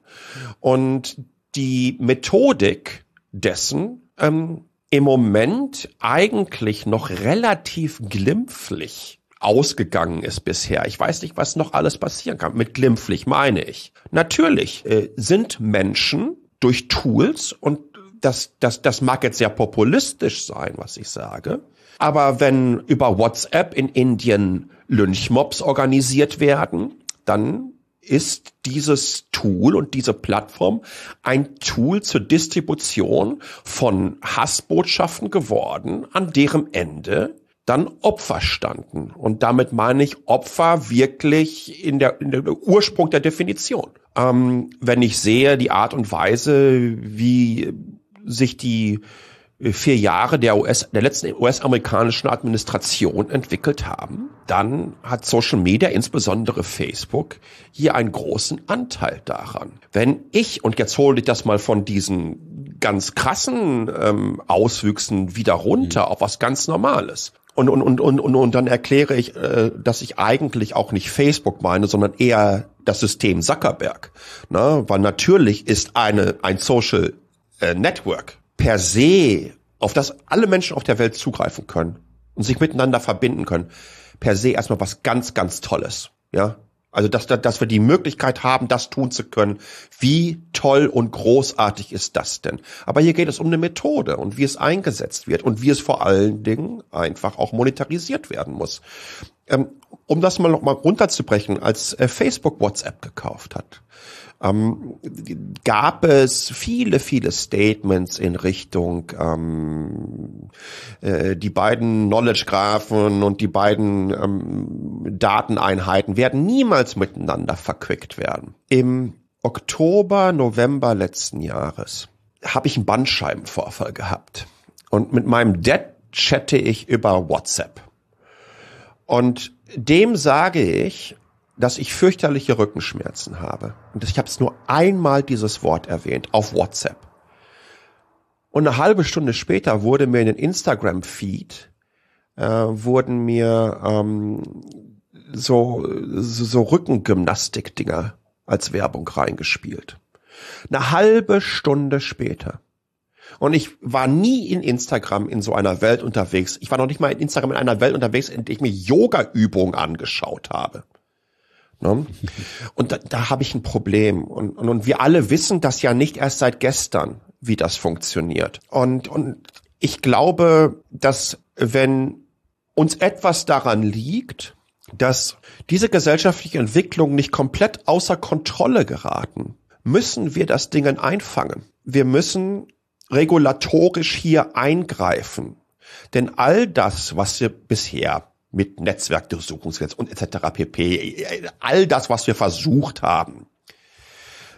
Und die Methodik dessen ähm, im Moment eigentlich noch relativ glimpflich ausgegangen ist bisher. Ich weiß nicht, was noch alles passieren kann. Mit glimpflich meine ich. Natürlich äh, sind Menschen durch Tools, und das, das, das mag jetzt sehr populistisch sein, was ich sage, aber wenn über WhatsApp in Indien Lynchmobs organisiert werden, dann ist dieses Tool und diese Plattform ein Tool zur Distribution von Hassbotschaften geworden, an deren Ende dann Opfer standen. Und damit meine ich Opfer wirklich in der, in der Ursprung der Definition. Ähm, wenn ich sehe die Art und Weise, wie sich die vier Jahre der U S, der letzten U S-amerikanischen Administration entwickelt haben, dann hat Social Media, insbesondere Facebook, hier einen großen Anteil daran. Wenn ich, und jetzt hole ich das mal von diesen ganz krassen ähm, Auswüchsen wieder runter mhm. auf was ganz Normales. Und, und, und, und, und, und dann erkläre ich, äh, dass ich eigentlich auch nicht Facebook meine, sondern eher das System Zuckerberg. Na, weil natürlich ist eine, ein Social äh, Network per se, auf das alle Menschen auf der Welt zugreifen können und sich miteinander verbinden können, per se erstmal was ganz, ganz Tolles. Ja, also dass, dass wir die Möglichkeit haben, das tun zu können. Wie toll und großartig ist das denn? Aber hier geht es um eine Methode und wie es eingesetzt wird und wie es vor allen Dingen einfach auch monetarisiert werden muss. Ähm, um das mal noch mal runterzubrechen, als äh, Facebook WhatsApp gekauft hat, Ähm, gab es viele, viele Statements in Richtung ähm, äh, die beiden Knowledge-Graphen und die beiden ähm, Dateneinheiten werden niemals miteinander verquickt werden. Im Oktober, November letzten Jahres habe ich einen Bandscheibenvorfall gehabt und mit meinem Dad chatte ich über WhatsApp. Und dem sage ich, dass ich fürchterliche Rückenschmerzen habe. Und ich habe es nur einmal dieses Wort erwähnt, auf WhatsApp. Und eine halbe Stunde später wurde mir in den Instagram-Feed, äh, wurden mir ähm, so, so, so Rückengymnastik-Dinger als Werbung reingespielt. Eine halbe Stunde später. Und ich war nie in Instagram in so einer Welt unterwegs. Ich war noch nicht mal in Instagram in einer Welt unterwegs, in der ich mir Yoga-Übungen angeschaut habe. Ne? Und da, da habe ich ein Problem. Und, und, und wir alle wissen das ja nicht erst seit gestern, wie das funktioniert. Und, und ich glaube, dass wenn uns etwas daran liegt, dass diese gesellschaftliche Entwicklung nicht komplett außer Kontrolle geraten, müssen wir das Ding einfangen. Wir müssen regulatorisch hier eingreifen. Denn all das, was wir bisher mit Netzwerkdurchsuchungsgesetz und et cetera pp. All das, was wir versucht haben,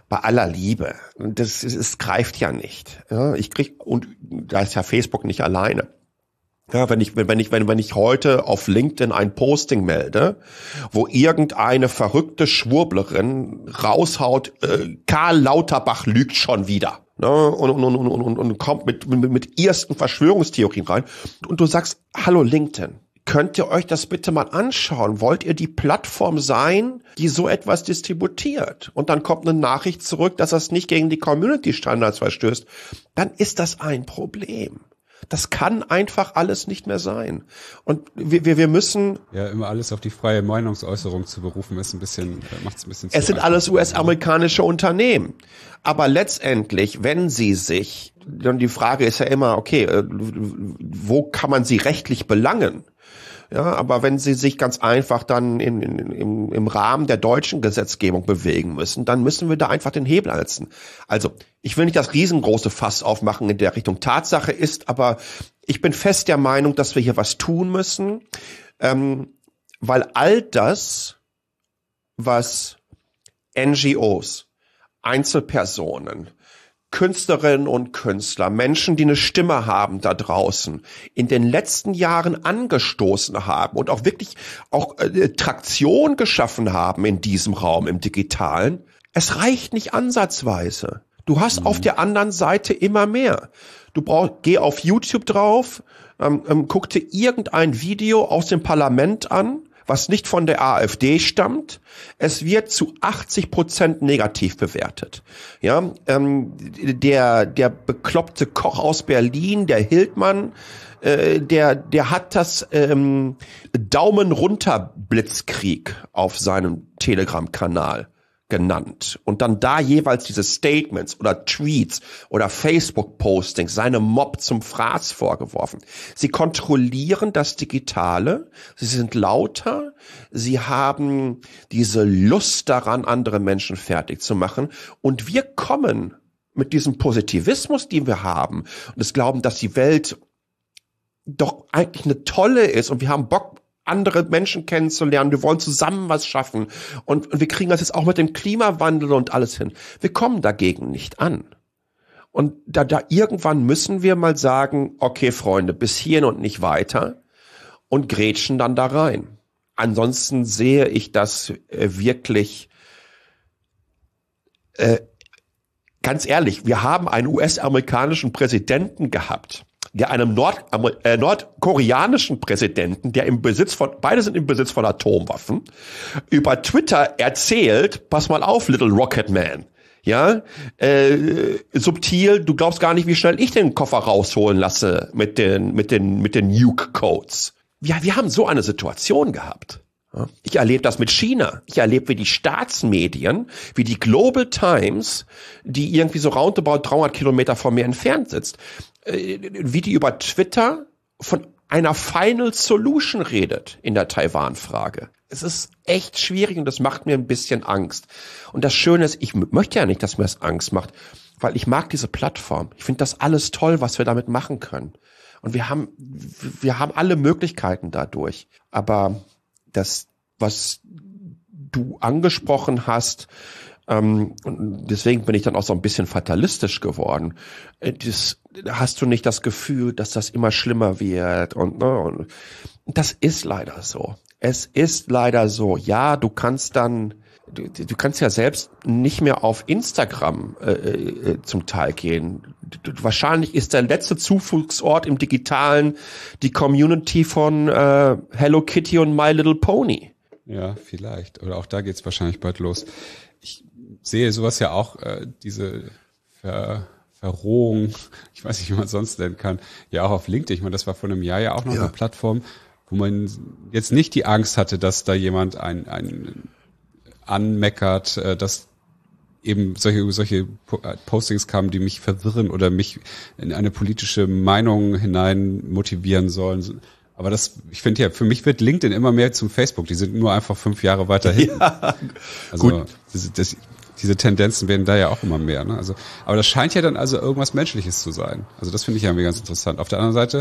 bei aller Liebe, das, es greift ja nicht. Ja, ich krieg, und da ist ja Facebook nicht alleine. Ja, wenn ich, wenn ich, wenn, wenn ich heute auf LinkedIn ein Posting melde, wo irgendeine verrückte Schwurblerin raushaut, äh, Karl Lauterbach lügt schon wieder, ne, und, und, und, und, und kommt mit, mit, mit ersten Verschwörungstheorien rein, und du sagst, hallo LinkedIn, könnt ihr euch das bitte mal anschauen? Wollt ihr die Plattform sein, die so etwas distributiert? Und dann kommt eine Nachricht zurück, dass das nicht gegen die Community-Standards verstößt. Dann ist das ein Problem. Das kann einfach alles nicht mehr sein. Und wir, wir, wir müssen... Ja, immer alles auf die freie Meinungsäußerung zu berufen, ist ein bisschen, macht's ein bisschen zu Es sind alles U S-amerikanische Unternehmen. Aber letztendlich, wenn sie sich, dann die Frage ist ja immer, okay, wo kann man sie rechtlich belangen? Ja, aber wenn sie sich ganz einfach dann in, in, im, im Rahmen der deutschen Gesetzgebung bewegen müssen, dann müssen wir da einfach den Hebel ansetzen. Also, ich will nicht das riesengroße Fass aufmachen in der Richtung. Tatsache ist aber, ich bin fest der Meinung, dass wir hier was tun müssen, ähm, weil all das, was N G Os, Einzelpersonen, Künstlerinnen und Künstler, Menschen, die eine Stimme haben da draußen, in den letzten Jahren angestoßen haben und auch wirklich auch äh, Traktion geschaffen haben in diesem Raum, im Digitalen. Es reicht nicht ansatzweise. Du hast mhm. auf der anderen Seite immer mehr. Du brauchst, geh auf YouTube drauf, ähm, ähm, guck dir irgendein Video aus dem Parlament an, was nicht von der AfD stammt. Es wird zu achtzig Prozent negativ bewertet. Ja, ähm, der der bekloppte Koch aus Berlin, der Hildmann, äh, der der hat das ähm, Daumen runter Blitzkrieg auf seinem Telegram-Kanal genannt und dann da jeweils diese Statements oder Tweets oder Facebook-Postings seinem Mob zum Fraß vorgeworfen. Sie kontrollieren das Digitale, sie sind lauter, sie haben diese Lust daran, andere Menschen fertig zu machen, und wir kommen mit diesem Positivismus, den wir haben, und das Glauben, dass die Welt doch eigentlich eine tolle ist und wir haben Bock, andere Menschen kennenzulernen, wir wollen zusammen was schaffen und, und wir kriegen das jetzt auch mit dem Klimawandel und alles hin. Wir kommen dagegen nicht an. Und da, da irgendwann müssen wir mal sagen, okay Freunde, bis hierhin und nicht weiter, und grätschen dann da rein. Ansonsten sehe ich das äh, wirklich, äh, ganz ehrlich, wir haben einen U S-amerikanischen Präsidenten gehabt, der einem Nord äh, nordkoreanischen Präsidenten, der im Besitz von, beide sind im Besitz von Atomwaffen, über Twitter erzählt, pass mal auf, Little Rocket Man, ja, äh, subtil, du glaubst gar nicht, wie schnell ich den Koffer rausholen lasse mit den, mit den, mit den Nuke-Codes. Ja, wir haben so eine Situation gehabt. Ich erlebe das mit China. Ich erlebe, wie die Staatsmedien, wie die Global Times, die irgendwie so roundabout dreihundert Kilometer von mir entfernt sitzt, wie die über Twitter von einer Final Solution redet in der Taiwan-Frage. Es ist echt schwierig und das macht mir ein bisschen Angst. Und das Schöne ist, ich möchte ja nicht, dass mir das Angst macht, weil ich mag diese Plattform. Ich finde das alles toll, was wir damit machen können. Und wir haben, wir haben alle Möglichkeiten dadurch. Aber das, was du angesprochen hast, ähm, und deswegen bin ich dann auch so ein bisschen fatalistisch geworden, das, hast du nicht das Gefühl, dass das immer schlimmer wird, und, ne, und das ist leider so. Es ist leider so. Ja, du kannst dann, du, du kannst ja selbst nicht mehr auf Instagram äh, äh, zum Teil gehen. Du, wahrscheinlich ist der letzte Zufluchtsort im Digitalen die Community von äh, Hello Kitty und My Little Pony. Ja, vielleicht. Oder auch da geht's wahrscheinlich bald los. Ich sehe sowas ja auch, äh, diese Ver Verrohung, ich weiß nicht, wie man es sonst nennen kann, ja auch auf LinkedIn. Ich meine, das war vor einem Jahr ja auch noch ja. eine Plattform, wo man jetzt nicht die Angst hatte, dass da jemand ein, ein anmeckert, äh, dass eben solche solche Postings kamen, die mich verwirren oder mich in eine politische Meinung hinein motivieren sollen. Aber das, ich finde ja, für mich wird LinkedIn immer mehr zum Facebook. Die sind nur einfach fünf Jahre weiter hin. Ja, also gut. Das, das, diese Tendenzen werden da ja auch immer mehr. Ne? Also, aber das scheint ja dann also irgendwas Menschliches zu sein. Also das finde ich ja irgendwie ganz interessant. Auf der anderen Seite,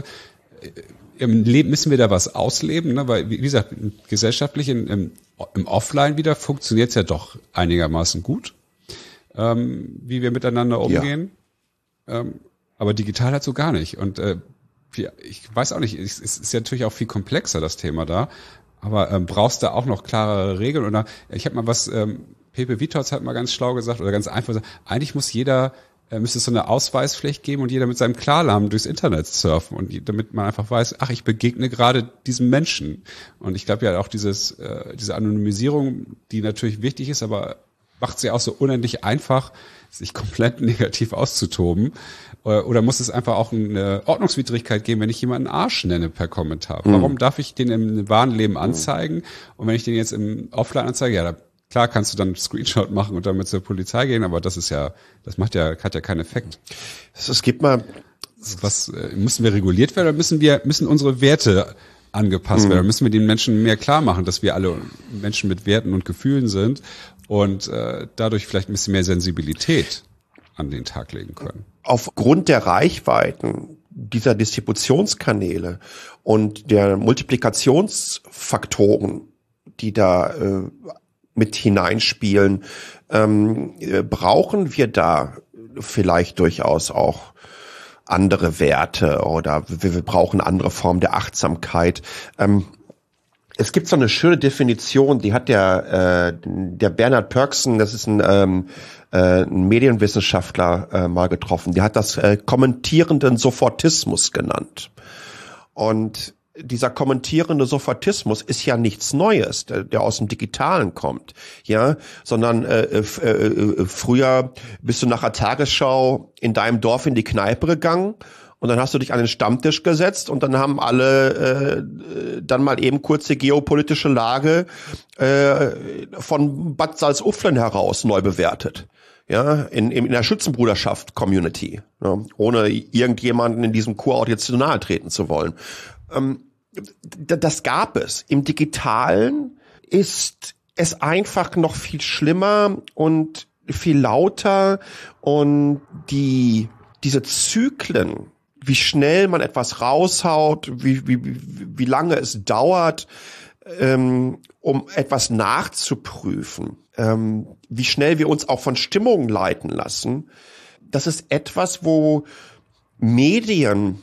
im Leben müssen wir da was ausleben, ne? Weil, wie gesagt, gesellschaftlich in, im, im Offline wieder funktioniert es ja doch einigermaßen gut. ähm, wie wir miteinander umgehen. Ja. Ähm, aber digital halt so gar nicht. Und äh, ich weiß auch nicht, es ist ja natürlich auch viel komplexer, das Thema da. Aber ähm, brauchst du auch noch klarere Regeln? Oder ich habe mal was, ähm, Pepe Vitors hat mal ganz schlau gesagt oder ganz einfach gesagt, eigentlich muss jeder, äh, müsste es so eine Ausweispflicht geben und jeder mit seinem Klarnamen durchs Internet surfen und damit man einfach weiß, ach, ich begegne gerade diesem Menschen. Und ich glaube ja auch dieses, äh, diese Anonymisierung, die natürlich wichtig ist, aber macht es ja auch so unendlich einfach, sich komplett negativ auszutoben. Oder muss es einfach auch eine Ordnungswidrigkeit geben, wenn ich jemanden Arsch nenne per Kommentar? Warum mhm. darf ich den im wahren Leben anzeigen? Und wenn ich den jetzt im Offline anzeige, ja, da, klar kannst du dann einen Screenshot machen und damit zur Polizei gehen, aber das ist ja, das macht ja, hat ja keinen Effekt. Es gibt mal, was, müssen wir reguliert werden oder müssen wir, müssen unsere Werte angepasst mhm. werden? Oder müssen wir den Menschen mehr klar machen, dass wir alle Menschen mit Werten und Gefühlen sind und äh, dadurch vielleicht ein bisschen mehr Sensibilität an den Tag legen können? Aufgrund der Reichweiten dieser Distributionskanäle und der Multiplikationsfaktoren, die da äh, mit hineinspielen, ähm, äh, brauchen wir da vielleicht durchaus auch andere Werte oder wir, wir brauchen andere Formen der Achtsamkeit. Ähm, Es gibt so eine schöne Definition, die hat der äh, der Bernard Pörksen, das ist ein, ähm, äh, ein Medienwissenschaftler, äh, mal getroffen. Der hat das äh, kommentierenden Sofortismus genannt. Und dieser kommentierende Sofortismus ist ja nichts Neues, der, der aus dem Digitalen kommt, ja, sondern äh, äh, äh, früher bist du nach der Tagesschau in deinem Dorf in die Kneipe gegangen. Und dann hast du dich an den Stammtisch gesetzt und dann haben alle äh, dann mal eben kurz die geopolitische Lage äh, von Bad Salzuflen heraus neu bewertet. Ja, in, in der Schützenbruderschaft-Community, ja, ohne irgendjemanden in diesem Kurort jetzt zu nahe treten zu wollen. Ähm, das gab es. Im Digitalen ist es einfach noch viel schlimmer und viel lauter und die diese Zyklen, wie schnell man etwas raushaut, wie, wie, wie lange es dauert, ähm, um etwas nachzuprüfen, ähm, wie schnell wir uns auch von Stimmungen leiten lassen. Das ist etwas, wo Medien,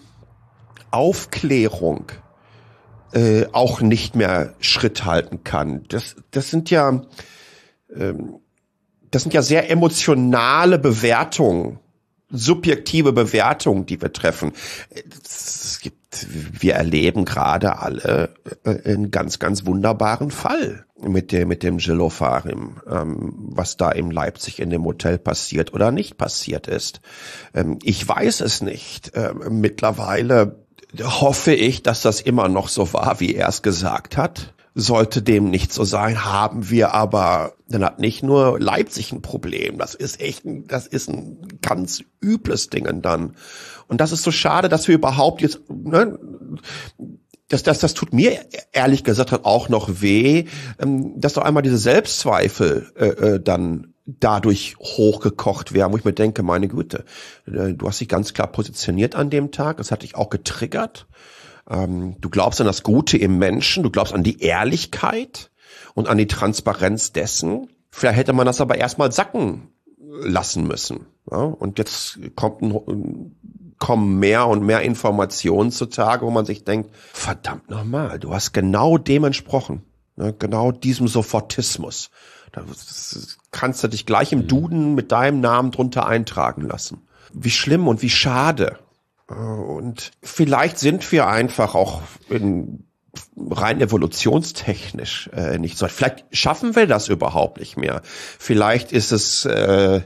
Aufklärung äh, auch nicht mehr Schritt halten kann. Das, das sind ja, ähm, das sind ja sehr emotionale Bewertungen, subjektive Bewertungen, die wir treffen. Es gibt, wir erleben gerade alle einen ganz, ganz wunderbaren Fall mit dem, mit dem Gilles Ofarim, ähm, was da in Leipzig in dem Hotel passiert oder nicht passiert ist. Ähm, ich weiß es nicht. Ähm, mittlerweile hoffe ich, dass das immer noch so war, wie er es gesagt hat. Sollte dem nicht so sein, haben wir aber, dann hat nicht nur Leipzig ein Problem, das ist echt, ein, das ist ein ganz übles Ding dann. Und das ist so schade, dass wir überhaupt jetzt, ne, das, das, das tut mir ehrlich gesagt auch noch weh, dass doch einmal diese Selbstzweifel äh, dann dadurch hochgekocht werden, wo ich mir denke, meine Güte, du hast dich ganz klar positioniert an dem Tag, das hat dich auch getriggert. Du glaubst an das Gute im Menschen, du glaubst an die Ehrlichkeit und an die Transparenz dessen. Vielleicht hätte man das aber erstmal sacken lassen müssen. Ja, und jetzt kommt ein, kommen mehr und mehr Informationen zutage, wo man sich denkt, verdammt nochmal, du hast genau dem entsprochen. Ne, genau diesem Sofortismus. Da kannst du dich gleich im Duden mit deinem Namen drunter eintragen lassen. Wie schlimm und wie schade. Und vielleicht sind wir einfach auch in rein evolutionstechnisch äh, nicht so. Vielleicht schaffen wir das überhaupt nicht mehr. Vielleicht ist es, äh,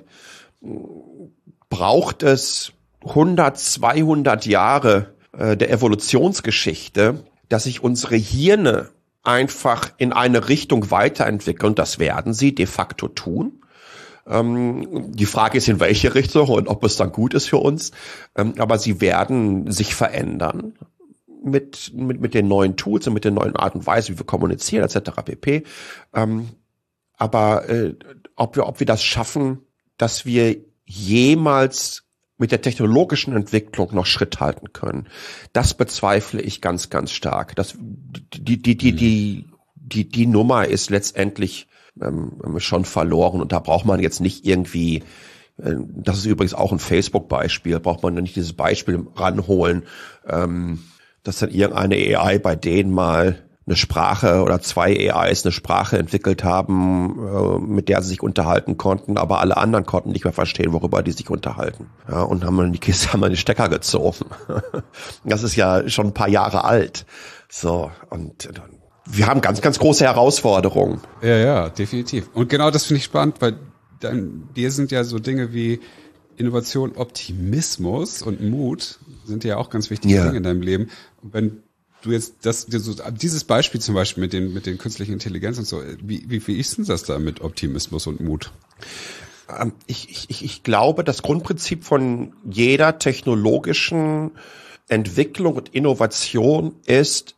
braucht es hundert, zweihundert Jahre äh, der Evolutionsgeschichte, dass sich unsere Hirne einfach in eine Richtung weiterentwickeln. Und das werden sie de facto tun. Ähm, die Frage ist, in welche Richtung und ob es dann gut ist für uns. Ähm, aber sie werden sich verändern mit, mit, mit den neuen Tools und mit den neuen Art und Weise, wie wir kommunizieren, et cetera pp. Ähm, aber äh, ob wir, ob wir das schaffen, dass wir jemals mit der technologischen Entwicklung noch Schritt halten können, das bezweifle ich ganz, ganz stark. Das, die, die, die, die, die, die Nummer ist letztendlich ähm, schon verloren. Und da braucht man jetzt nicht irgendwie, äh, das ist übrigens auch ein Facebook-Beispiel, braucht man nicht dieses Beispiel ranholen, ähm, dass dann irgendeine A I bei denen mal eine Sprache oder zwei A Is eine Sprache entwickelt haben, äh, mit der sie sich unterhalten konnten, aber alle anderen konnten nicht mehr verstehen, worüber die sich unterhalten. Ja, und haben dann die Kiste, haben dann die Stecker gezogen. Das ist ja schon ein paar Jahre alt. So, und wir haben ganz, ganz große Herausforderungen. Ja, ja, definitiv. Und genau das finde ich spannend, weil dann, dir sind ja so Dinge wie Innovation, Optimismus und Mut sind ja auch ganz wichtige ja. Dinge in deinem Leben. Und wenn du jetzt das, dieses Beispiel zum Beispiel mit den, mit den künstlichen Intelligenz und so, wie, wie, wie ist denn das da mit Optimismus und Mut? Ähm, ich, ich, ich glaube, das Grundprinzip von jeder technologischen Entwicklung und Innovation ist,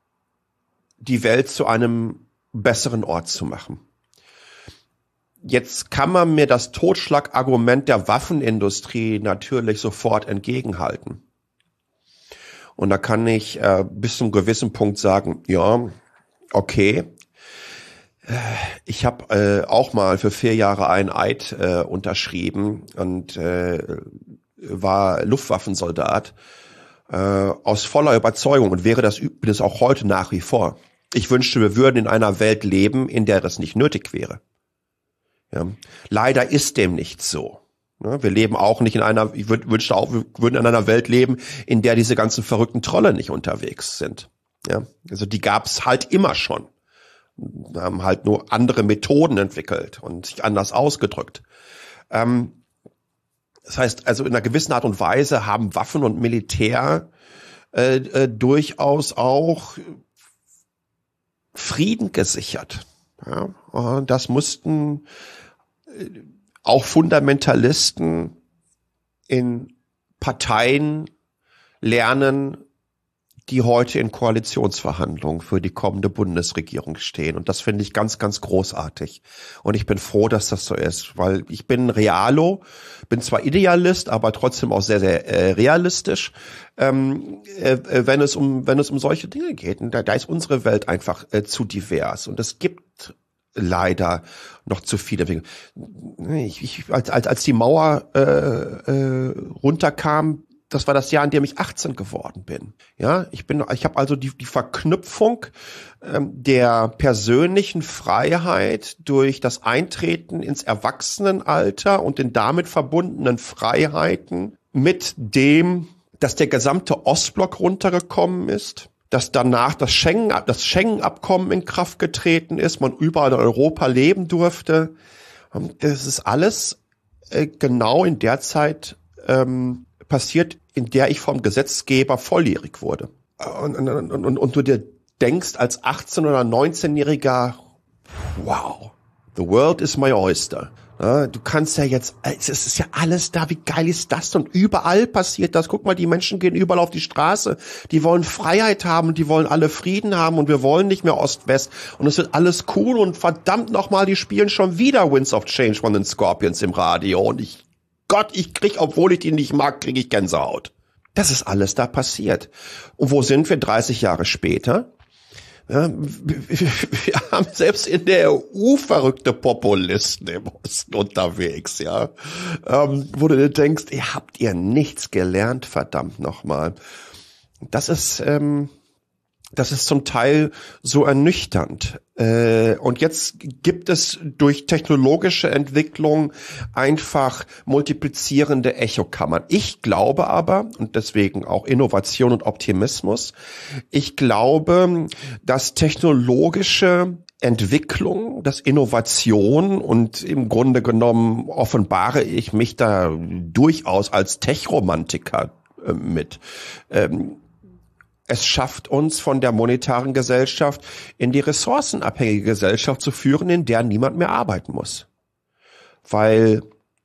die Welt zu einem besseren Ort zu machen. Jetzt kann man mir das Totschlagargument der Waffenindustrie natürlich sofort entgegenhalten. Und da kann ich äh, bis zu einem gewissen Punkt sagen, ja, okay, ich habe äh, auch mal für vier Jahre einen Eid äh, unterschrieben und äh, war Luftwaffensoldat äh, aus voller Überzeugung und wäre das, bin es auch heute nach wie vor. Ich wünschte, wir würden in einer Welt leben, in der das nicht nötig wäre. Ja. Leider ist dem nicht so. Wir leben auch nicht in einer, ich wünschte auch, wir würden in einer Welt leben, in der diese ganzen verrückten Trolle nicht unterwegs sind. Ja, also die gab's halt immer schon. Wir haben halt nur andere Methoden entwickelt und sich anders ausgedrückt. Ähm, das heißt, also in einer gewissen Art und Weise haben Waffen und Militär äh, äh, durchaus auch Frieden gesichert. Ja, und das mussten äh, auch Fundamentalisten in Parteien lernen, die heute in Koalitionsverhandlungen für die kommende Bundesregierung stehen. Und das finde ich ganz, ganz großartig. Und ich bin froh, dass das so ist, weil ich bin Realo, bin zwar Idealist, aber trotzdem auch sehr, sehr äh, realistisch, ähm, äh, wenn es um wenn es um solche Dinge geht. Und da, da ist unsere Welt einfach äh, zu divers. Und es gibt leider noch zu viele Dinge. Ich, ich, als, als, als die Mauer äh, äh, runterkam, das war das Jahr, in dem ich achtzehn geworden bin. Ja, ich bin, ich habe also die, die Verknüpfung ähm, der persönlichen Freiheit durch das Eintreten ins Erwachsenenalter und den damit verbundenen Freiheiten mit dem, dass der gesamte Ostblock runtergekommen ist, dass danach das Schengen, das Schengen-Abkommen in Kraft getreten ist, man überall in Europa leben durfte. Das ist alles äh, genau in der Zeit ähm, passiert, in der ich vom Gesetzgeber volljährig wurde. Und, und, und, und du dir denkst als achtzehn- oder neunzehnjähriger, wow, the world is my oyster. Ja, du kannst ja jetzt, es ist ja alles da, wie geil ist das? Und überall passiert das. Guck mal, die Menschen gehen überall auf die Straße. Die wollen Freiheit haben und die wollen alle Frieden haben und wir wollen nicht mehr Ost-West. Und es wird alles cool und verdammt nochmal, die spielen schon wieder Winds of Change von den Scorpions im Radio. Und ich, Gott, ich krieg, obwohl ich die nicht mag, kriege ich Gänsehaut. Das ist alles da passiert. Und wo sind wir dreißig Jahre später? Ja, wir haben selbst in der E U verrückte Populisten im Osten unterwegs, ja. Ähm, wo du dir denkst, ihr habt ihr nichts gelernt, verdammt nochmal. Das ist, ähm, das ist zum Teil so ernüchternd. Äh, und jetzt gibt es durch technologische Entwicklung einfach multiplizierende Echokammern. Ich glaube aber, und deswegen auch Innovation und Optimismus, ich glaube, dass technologische Entwicklung, dass Innovation, und im Grunde genommen offenbare ich mich da durchaus als Tech-Romantiker äh, mit, ähm, es schafft uns von der monetaren Gesellschaft in die ressourcenabhängige Gesellschaft zu führen, in der niemand mehr arbeiten muss. Weil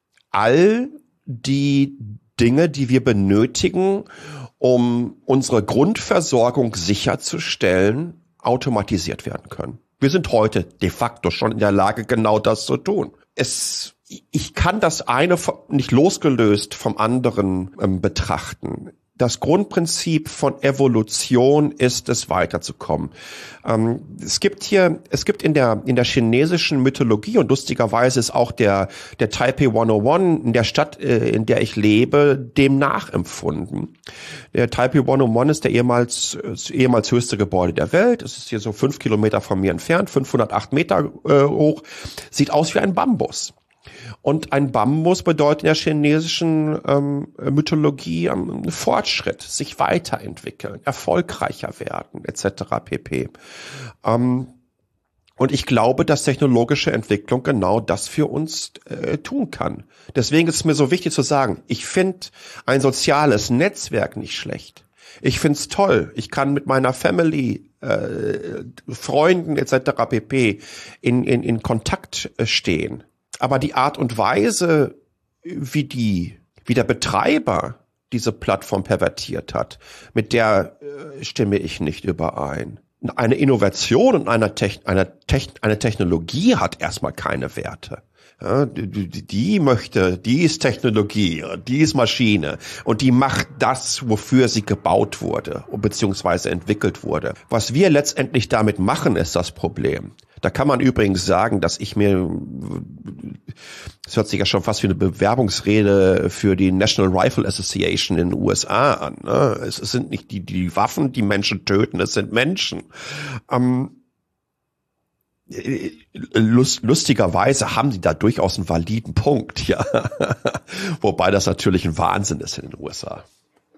all die Dinge, die wir benötigen, um unsere Grundversorgung sicherzustellen, automatisiert werden können. Wir sind heute de facto schon in der Lage, genau das zu tun. Es, ich kann das eine nicht losgelöst vom anderen ähm, betrachten. Das Grundprinzip von Evolution ist es, weiterzukommen. Ähm, es gibt hier, es gibt in der in der chinesischen Mythologie, und lustigerweise ist auch der der Taipei hunderteins in der Stadt, äh, in der ich lebe, dem nachempfunden. Der Taipei hunderteins ist der ehemals das ehemals höchste Gebäude der Welt. Es ist hier so fünf Kilometer von mir entfernt, fünfhundertacht Meter äh, hoch. Sieht aus wie ein Bambus. Und ein Bambus bedeutet in der chinesischen ähm, Mythologie ähm, Fortschritt, sich weiterentwickeln, erfolgreicher werden, et cetera pp. Ähm, und ich glaube, dass technologische Entwicklung genau das für uns äh, tun kann. Deswegen ist es mir so wichtig zu sagen, ich finde ein soziales Netzwerk nicht schlecht. Ich find's toll. Ich kann mit meiner Family, äh, Freunden et cetera pp. in in in Kontakt äh, stehen. Aber die Art und Weise, wie die, wie der Betreiber diese Plattform pervertiert hat, mit der äh, stimme ich nicht überein. Eine Innovation und eine, Techn- eine, Techn- eine Technologie hat erstmal keine Werte. Ja, die, die möchte, die ist Technologie, die ist Maschine und die macht das, wofür sie gebaut wurde, beziehungsweise entwickelt wurde. Was wir letztendlich damit machen, ist das Problem. Da kann man übrigens sagen, dass ich mir, das hört sich ja schon fast wie eine Bewerbungsrede für die National Rifle Association in den U S A an. Ne? Es sind nicht die, die Waffen, die Menschen töten, es sind Menschen. Ähm, Lust, lustigerweise haben die da durchaus einen validen Punkt, ja. Wobei das natürlich ein Wahnsinn ist in den U S A.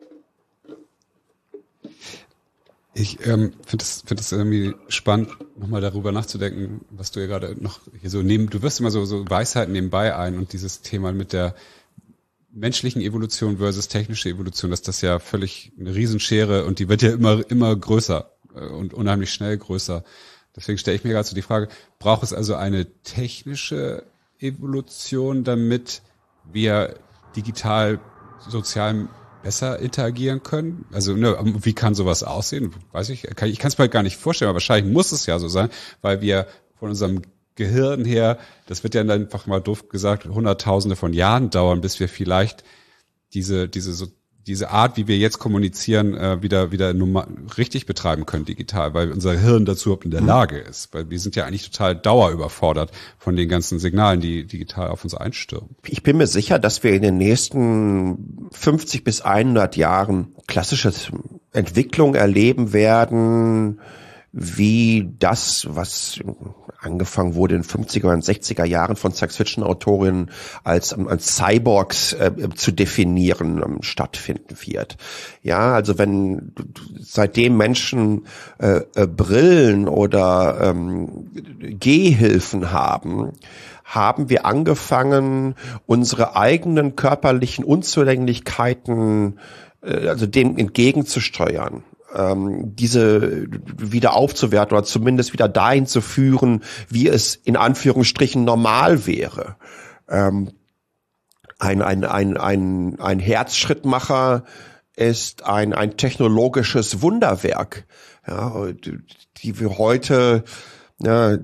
Ich ähm, finde es find irgendwie spannend, nochmal darüber nachzudenken, was du ja gerade noch hier so neben, du wirst immer so, so Weisheiten nebenbei ein und dieses Thema mit der menschlichen Evolution versus technische Evolution, dass das ja völlig eine Riesenschere und die wird ja immer, immer größer und unheimlich schnell größer. Deswegen stelle ich mir gerade so die Frage, braucht es also eine technische Evolution, damit wir digital, sozial besser interagieren können? Also ne, wie kann sowas aussehen? Weiß ich, kann, ich kann es mir halt gar nicht vorstellen, aber wahrscheinlich muss es ja so sein, weil wir von unserem Gehirn her, das wird ja dann einfach mal doof gesagt, Hunderttausende von Jahren dauern, bis wir vielleicht diese diese so diese Art, wie wir jetzt kommunizieren, äh, wieder wieder normal, richtig betreiben können digital, weil unser Hirn dazu überhaupt in der Lage ist. Weil wir sind ja eigentlich total dauerüberfordert von den ganzen Signalen, die digital auf uns einstürmen. Ich bin mir sicher, dass wir in den nächsten fünfzig bis hundert Jahren klassische Entwicklung erleben werden, wie das, was angefangen wurde in den fünfziger und sechziger Jahren von Science-Fiction-Autorinnen als, als Cyborgs äh, zu definieren, ähm, stattfinden wird. Ja, also wenn seitdem Menschen äh, äh, Brillen oder ähm, Gehhilfen haben, haben wir angefangen, unsere eigenen körperlichen Unzulänglichkeiten, äh, also dem entgegenzusteuern. Diese wieder aufzuwerten oder zumindest wieder dahin zu führen, wie es in Anführungsstrichen normal wäre. Ähm, ein, ein, ein, ein, ein Herzschrittmacher ist ein, ein technologisches Wunderwerk, ja, die wir heute ja,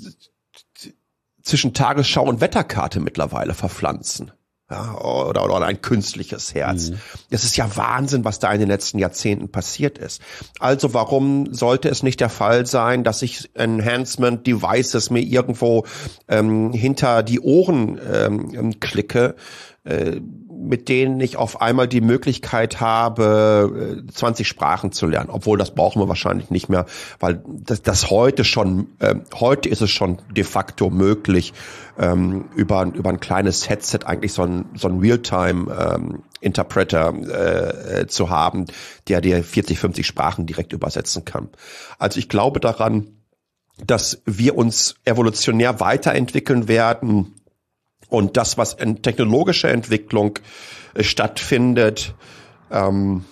zwischen Tagesschau und Wetterkarte mittlerweile verpflanzen. Ja, oder, oder ein künstliches Herz. Mhm. Das ist ja Wahnsinn, was da in den letzten Jahrzehnten passiert ist. Also warum sollte es nicht der Fall sein, dass ich Enhancement Devices mir irgendwo ähm, hinter die Ohren ähm, klicke, äh, mit denen ich auf einmal die Möglichkeit habe, zwanzig Sprachen zu lernen. Obwohl, das brauchen wir wahrscheinlich nicht mehr, weil das, das heute schon, äh, heute ist es schon de facto möglich, ähm, über, über ein kleines Headset eigentlich so ein, so ein Realtime-Interpreter ähm, äh, zu haben, der dir vierzig, fünfzig Sprachen direkt übersetzen kann. Also ich glaube daran, dass wir uns evolutionär weiterentwickeln werden, und das, was in technologischer Entwicklung äh, stattfindet, ähm,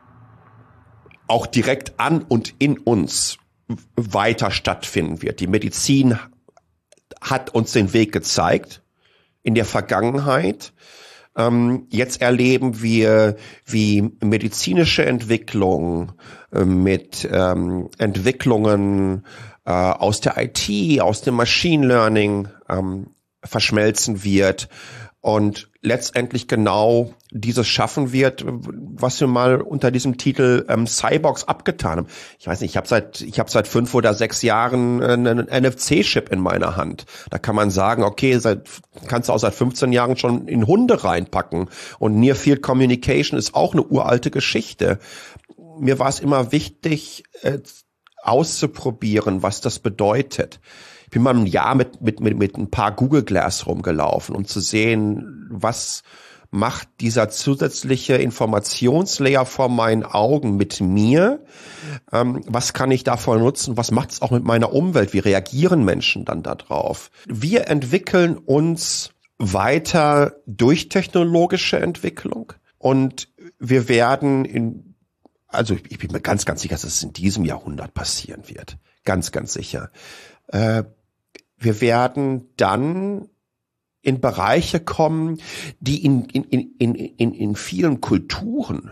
auch direkt an und in uns weiter stattfinden wird. Die Medizin hat uns den Weg gezeigt in der Vergangenheit. Ähm, jetzt erleben wir, wie medizinische Entwicklung äh, mit ähm, Entwicklungen äh, aus der I T, aus dem Machine Learning, ähm, verschmelzen wird und letztendlich genau dieses schaffen wird, was wir mal unter diesem Titel ähm, Cyborgs abgetan haben. Ich weiß nicht, ich habe seit ich habe seit fünf oder sechs Jahren einen N F C-Chip in meiner Hand. Da kann man sagen, okay, seit kannst du auch seit fünfzehn Jahren schon in Hunde reinpacken. Und Near Field Communication ist auch eine uralte Geschichte. Mir war es immer wichtig, äh, auszuprobieren, was das bedeutet. Ich bin mal ein Jahr mit, mit, mit, mit ein paar Google Glass rumgelaufen, um zu sehen, was macht dieser zusätzliche Informationslayer vor meinen Augen mit mir? Ähm, was kann ich davon nutzen? Was macht es auch mit meiner Umwelt? Wie reagieren Menschen dann da drauf? Wir entwickeln uns weiter durch technologische Entwicklung und wir werden in, also ich bin mir ganz, ganz sicher, dass es in diesem Jahrhundert passieren wird. Ganz, ganz sicher. Äh, wir werden dann in Bereiche kommen, die in, in, in, in, in vielen Kulturen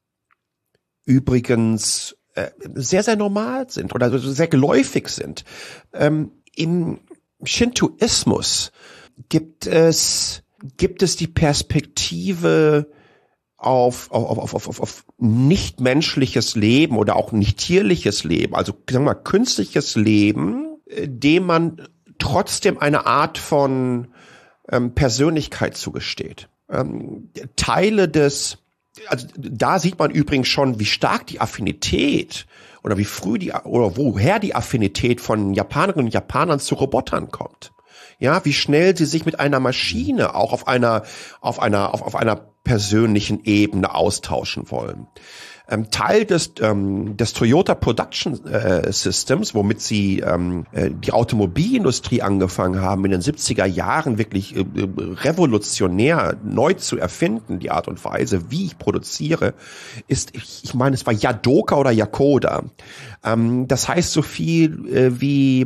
übrigens äh, sehr, sehr normal sind oder sehr geläufig sind. Ähm, im Shintoismus gibt es, gibt es die Perspektive auf, auf, auf, auf, auf, auf nichtmenschliches Leben oder auch nicht tierliches Leben, also sagen wir mal künstliches Leben, dem man trotzdem eine Art von ähm, Persönlichkeit zugesteht. Ähm, Teile des, also da sieht man übrigens schon, wie stark die Affinität oder wie früh die oder woher die Affinität von Japanerinnen und Japanern zu Robotern kommt. Ja, wie schnell sie sich mit einer Maschine auch auf einer auf einer auf, auf einer persönlichen Ebene austauschen wollen. Ähm, Teil des ähm, des Toyota Production äh, Systems, womit sie ähm, äh, die Automobilindustrie angefangen haben, in den siebziger Jahren wirklich äh, revolutionär neu zu erfinden, die Art und Weise, wie ich produziere, ist, ich, ich meine, es war Yadoka oder Yakoda. Ähm, das heißt so viel äh, wie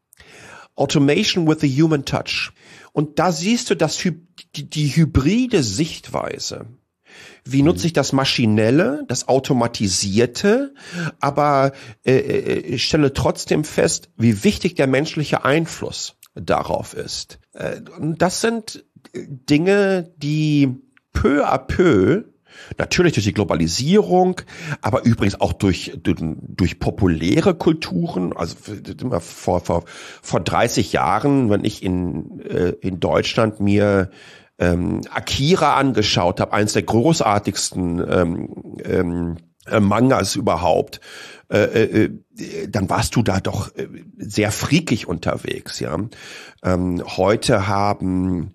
Automation with a Human Touch. Und da siehst du das, die, die hybride Sichtweise. Wie nutze ich das Maschinelle, das Automatisierte, aber äh, ich stelle trotzdem fest, wie wichtig der menschliche Einfluss darauf ist. Äh, und das sind Dinge, die peu à peu, natürlich durch die Globalisierung, aber übrigens auch durch durch, durch populäre Kulturen. Also vor vor vor dreißig Jahren, wenn ich in äh, in Deutschland mir ähm, Akira angeschaut habe, eines der großartigsten ähm, ähm, Mangas überhaupt, äh, äh, dann warst du da doch sehr freakig unterwegs. Ja, ähm, heute haben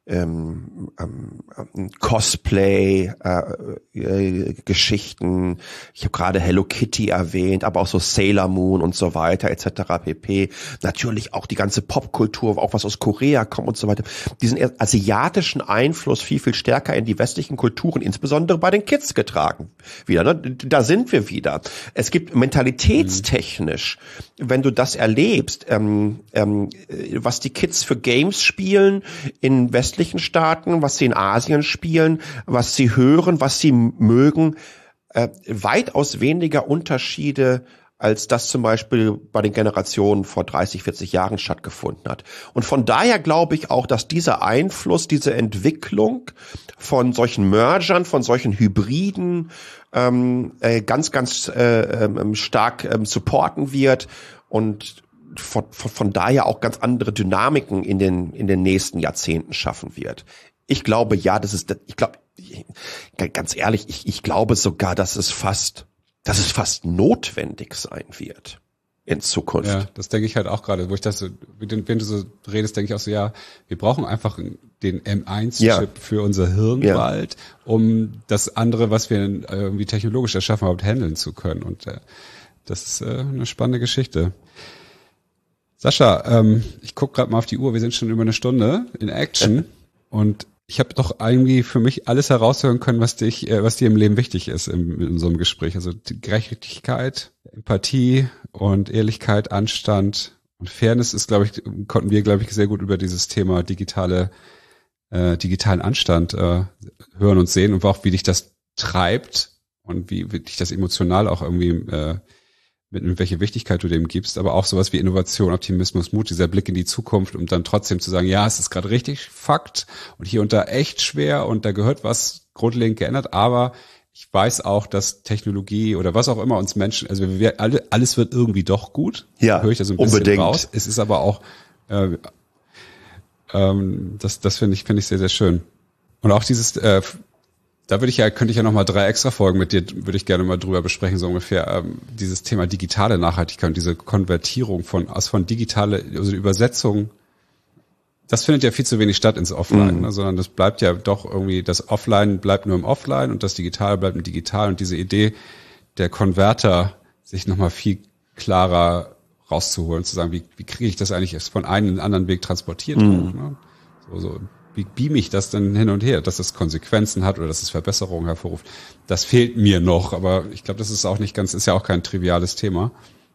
Ähm, ähm, Cosplay, äh, äh, Geschichten. Ich habe gerade Hello Kitty erwähnt, aber auch so Sailor Moon und so weiter et cetera pp. Natürlich auch die ganze Popkultur, auch was aus Korea kommt und so weiter. Diesen asiatischen Einfluss viel, viel stärker in die westlichen Kulturen, insbesondere bei den Kids getragen. Wieder, ne? Da sind wir wieder. Es gibt mentalitätstechnisch, mhm. wenn du das erlebst, ähm, ähm, was die Kids für Games spielen in westlichen Staaten, was sie in Asien spielen, was sie hören, was sie mögen, äh, weitaus weniger Unterschiede, als das zum Beispiel bei den Generationen vor dreißig, vierzig Jahren stattgefunden hat. Und von daher glaube ich auch, dass dieser Einfluss, diese Entwicklung von solchen Mergern, von solchen Hybriden ähm, äh, ganz, ganz äh, ähm, stark ähm, supporten wird und Von, von, von daher auch ganz andere Dynamiken in den in den nächsten Jahrzehnten schaffen wird. Ich glaube, ja, das ist, ich glaube, ganz ehrlich, ich, ich glaube sogar, dass es fast, dass es fast notwendig sein wird in Zukunft. Ja, das denke ich halt auch gerade, wo ich das so, wenn du so redest, denke ich auch so, ja, wir brauchen einfach den M eins Chip ja. für unser Hirn ja. bald, um das andere, was wir irgendwie technologisch erschaffen, überhaupt handeln zu können. Und äh, das ist äh, eine spannende Geschichte. Sascha, ähm, ich guck gerade mal auf die Uhr, wir sind schon über eine Stunde in Action und ich habe doch irgendwie für mich alles heraushören können, was dich, äh, was dir im Leben wichtig ist in, in so einem Gespräch. Also die Gerechtigkeit, Empathie und Ehrlichkeit, Anstand und Fairness ist, glaube ich, konnten wir, glaube ich, sehr gut über dieses Thema digitale, äh, digitalen Anstand äh, hören und sehen und auch wie dich das treibt und wie, wie dich das emotional auch irgendwie äh, mit, mit welche Wichtigkeit du dem gibst, aber auch sowas wie Innovation, Optimismus, Mut, dieser Blick in die Zukunft, um dann trotzdem zu sagen, ja, es ist gerade richtig Fakt und hier und da echt schwer und da gehört was grundlegend geändert, aber ich weiß auch, dass Technologie oder was auch immer uns Menschen, also wir alle, alles wird irgendwie doch gut. Ja, höre ich da so ein bisschen unbedingt raus. Es ist aber auch, äh, ähm, das, das finde ich, finde ich sehr, sehr schön. Und auch dieses, äh, da würde ich ja, könnte ich ja noch mal drei extra Folgen mit dir, würde ich gerne mal drüber besprechen, so ungefähr, ähm, dieses Thema digitale Nachhaltigkeit und diese Konvertierung von, aus von digitale, also die Übersetzung, das findet ja viel zu wenig statt ins Offline, mhm. ne, sondern das bleibt ja doch irgendwie, das Offline bleibt nur im Offline und das Digitale bleibt im Digital und diese Idee der Konverter, sich noch mal viel klarer rauszuholen, zu sagen, wie, wie kriege ich das eigentlich von einem in den anderen Weg transportiert? Mhm. Ne? So, so. Wie beame ich das denn hin und her, dass es Konsequenzen hat oder dass es Verbesserungen hervorruft? Das fehlt mir noch, aber ich glaube, das ist auch nicht ganz, ist ja auch kein triviales Thema.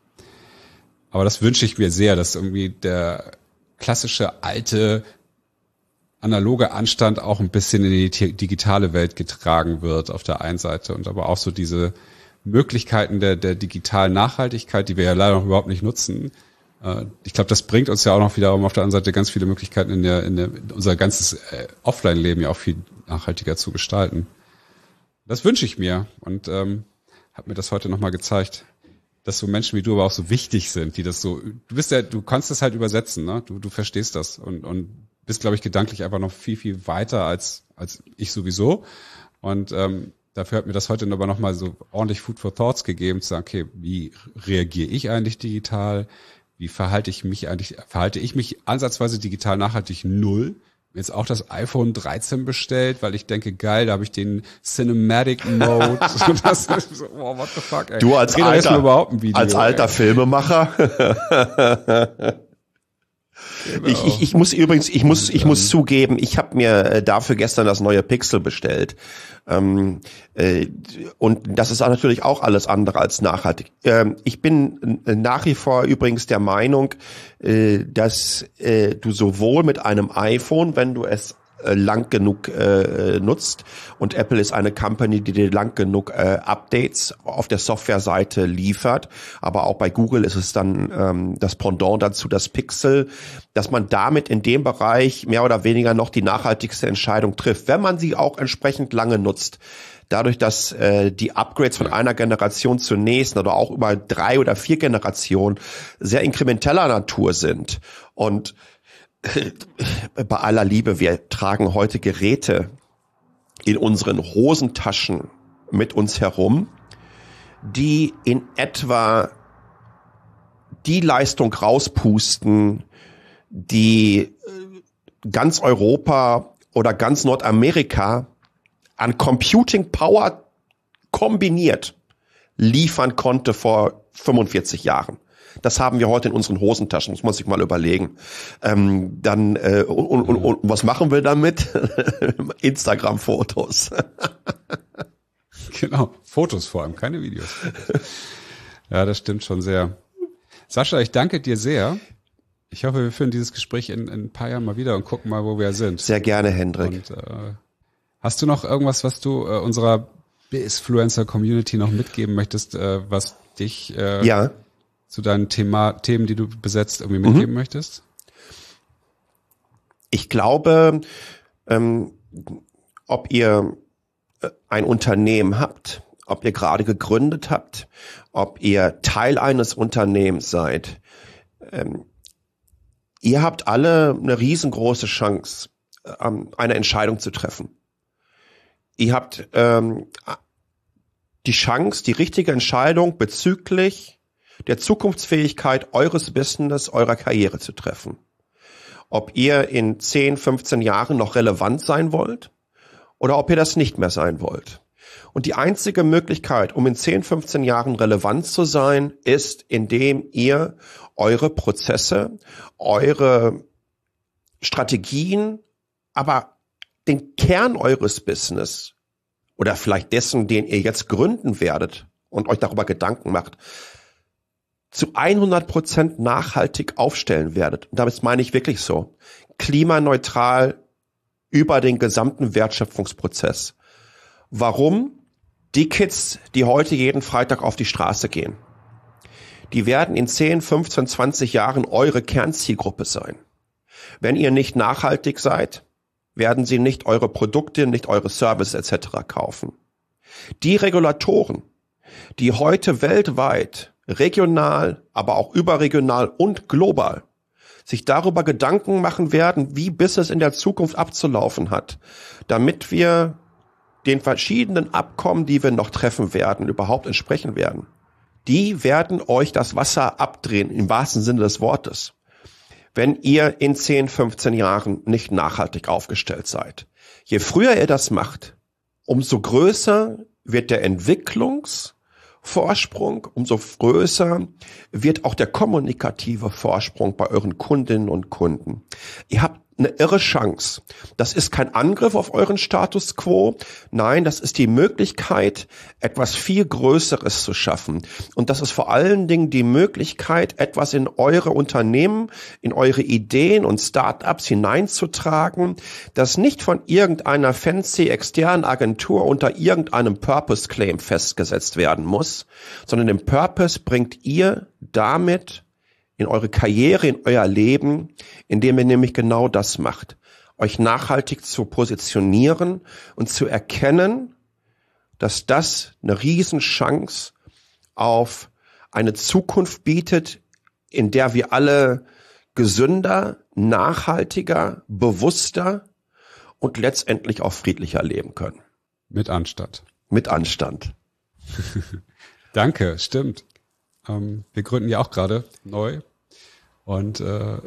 Aber das wünsche ich mir sehr, dass irgendwie der klassische, alte, analoge Anstand auch ein bisschen in die digitale Welt getragen wird auf der einen Seite und aber auch so diese Möglichkeiten der, der digitalen Nachhaltigkeit, die wir ja leider noch überhaupt nicht nutzen. Ich glaube, das bringt uns ja auch noch wiederum auf der anderen Seite ganz viele Möglichkeiten in der, in der, in unser ganzes äh, Offline-Leben ja auch viel nachhaltiger zu gestalten. Das wünsche ich mir und ähm, habe mir das heute nochmal gezeigt, dass so Menschen wie du aber auch so wichtig sind, die das so, du bist ja, du kannst das halt übersetzen, ne? Du, du verstehst das und, und bist, glaube ich, gedanklich einfach noch viel, viel weiter als, als ich sowieso. Und ähm, dafür hat mir das heute aber nochmal so ordentlich Food for Thoughts gegeben, zu sagen, okay, wie reagiere ich eigentlich digital? Wie verhalte ich mich eigentlich, verhalte ich mich ansatzweise digital nachhaltig null? Jetzt auch das iPhone dreizehn bestellt, weil ich denke, geil, da habe ich den Cinematic Mode. Das ist so, oh, what the fuck, ey. Du als alter, überhaupt ein Video, als alter ey. Filmemacher. Genau. Ich, ich, ich muss übrigens, ich muss, ich muss zugeben, ich habe mir dafür gestern das neue Pixel bestellt. Ähm, äh, und das ist natürlich auch alles andere als nachhaltig. Ähm, ich bin nach wie vor übrigens der Meinung, äh, dass äh, du sowohl mit einem iPhone, wenn du es lang genug äh, nutzt, und Apple ist eine Company, die dir lang genug äh, Updates auf der Softwareseite liefert, aber auch bei Google ist es dann ähm, das Pendant dazu, das Pixel, dass man damit in dem Bereich mehr oder weniger noch die nachhaltigste Entscheidung trifft, wenn man sie auch entsprechend lange nutzt. Dadurch, dass äh, die Upgrades von einer Generation zur nächsten oder auch über drei oder vier Generationen sehr inkrementeller Natur sind. Und bei aller Liebe, wir tragen heute Geräte in unseren Hosentaschen mit uns herum, die in etwa die Leistung rauspusten, die ganz Europa oder ganz Nordamerika an Computing Power kombiniert liefern konnte vor fünfundvierzig Jahren. Das haben wir heute in unseren Hosentaschen, muss man sich mal überlegen. Ähm, dann äh, und, und, und was machen wir damit? Instagram-Fotos. Genau, Fotos vor allem, keine Videos. Ja, das stimmt schon sehr. Sascha, ich danke dir sehr. Ich hoffe, wir führen dieses Gespräch in, in ein paar Jahren mal wieder und gucken mal, wo wir sind. Sehr gerne, Hendrik. Und, äh, hast du noch irgendwas, was du äh, unserer Bizfluencer-Community noch mitgeben möchtest, äh, was dich äh, ja. zu deinen Thema, Themen, die du besetzt, irgendwie mitgeben mhm. möchtest? Ich glaube, ähm, ob ihr ein Unternehmen habt, ob ihr gerade gegründet habt, ob ihr Teil eines Unternehmens seid, ähm, ihr habt alle eine riesengroße Chance, ähm, eine Entscheidung zu treffen. Ihr habt ähm, die Chance, die richtige Entscheidung bezüglich der Zukunftsfähigkeit eures Business, eurer Karriere zu treffen. Ob ihr in zehn, fünfzehn Jahren noch relevant sein wollt oder ob ihr das nicht mehr sein wollt. Und die einzige Möglichkeit, um in zehn, fünfzehn Jahren relevant zu sein, ist, indem ihr eure Prozesse, eure Strategien, aber den Kern eures Business oder vielleicht dessen, den ihr jetzt gründen werdet und euch darüber Gedanken macht, zu hundert Prozent nachhaltig aufstellen werdet. Und damit meine ich wirklich so. Klimaneutral über den gesamten Wertschöpfungsprozess. Warum? Die Kids, die heute jeden Freitag auf die Straße gehen, die werden in zehn, fünfzehn, zwanzig Jahren eure Kernzielgruppe sein. Wenn ihr nicht nachhaltig seid, werden sie nicht eure Produkte, nicht eure Services et cetera kaufen. Die Regulatoren, die heute weltweit, regional, aber auch überregional und global sich darüber Gedanken machen werden, wie Business in der Zukunft abzulaufen hat, damit wir den verschiedenen Abkommen, die wir noch treffen werden, überhaupt entsprechen werden. Die werden euch das Wasser abdrehen, im wahrsten Sinne des Wortes, wenn ihr in zehn, fünfzehn Jahren nicht nachhaltig aufgestellt seid. Je früher ihr das macht, umso größer wird der Entwicklungsvorsprung, umso größer wird auch der kommunikative Vorsprung bei euren Kundinnen und Kunden. Ihr habt eine irre Chance. Das ist kein Angriff auf euren Status quo. Nein, das ist die Möglichkeit, etwas viel Größeres zu schaffen. Und das ist vor allen Dingen die Möglichkeit, etwas in eure Unternehmen, in eure Ideen und Start-ups hineinzutragen, das nicht von irgendeiner fancy externen Agentur unter irgendeinem Purpose-Claim festgesetzt werden muss, sondern den Purpose bringt ihr damit in eure Karriere, in euer Leben, indem ihr nämlich genau das macht. Euch nachhaltig zu positionieren und zu erkennen, dass das eine Riesenchance auf eine Zukunft bietet, in der wir alle gesünder, nachhaltiger, bewusster und letztendlich auch friedlicher leben können. Mit Anstand. Mit Anstand. Danke, stimmt. Ähm, wir gründen ja auch gerade neu und äh,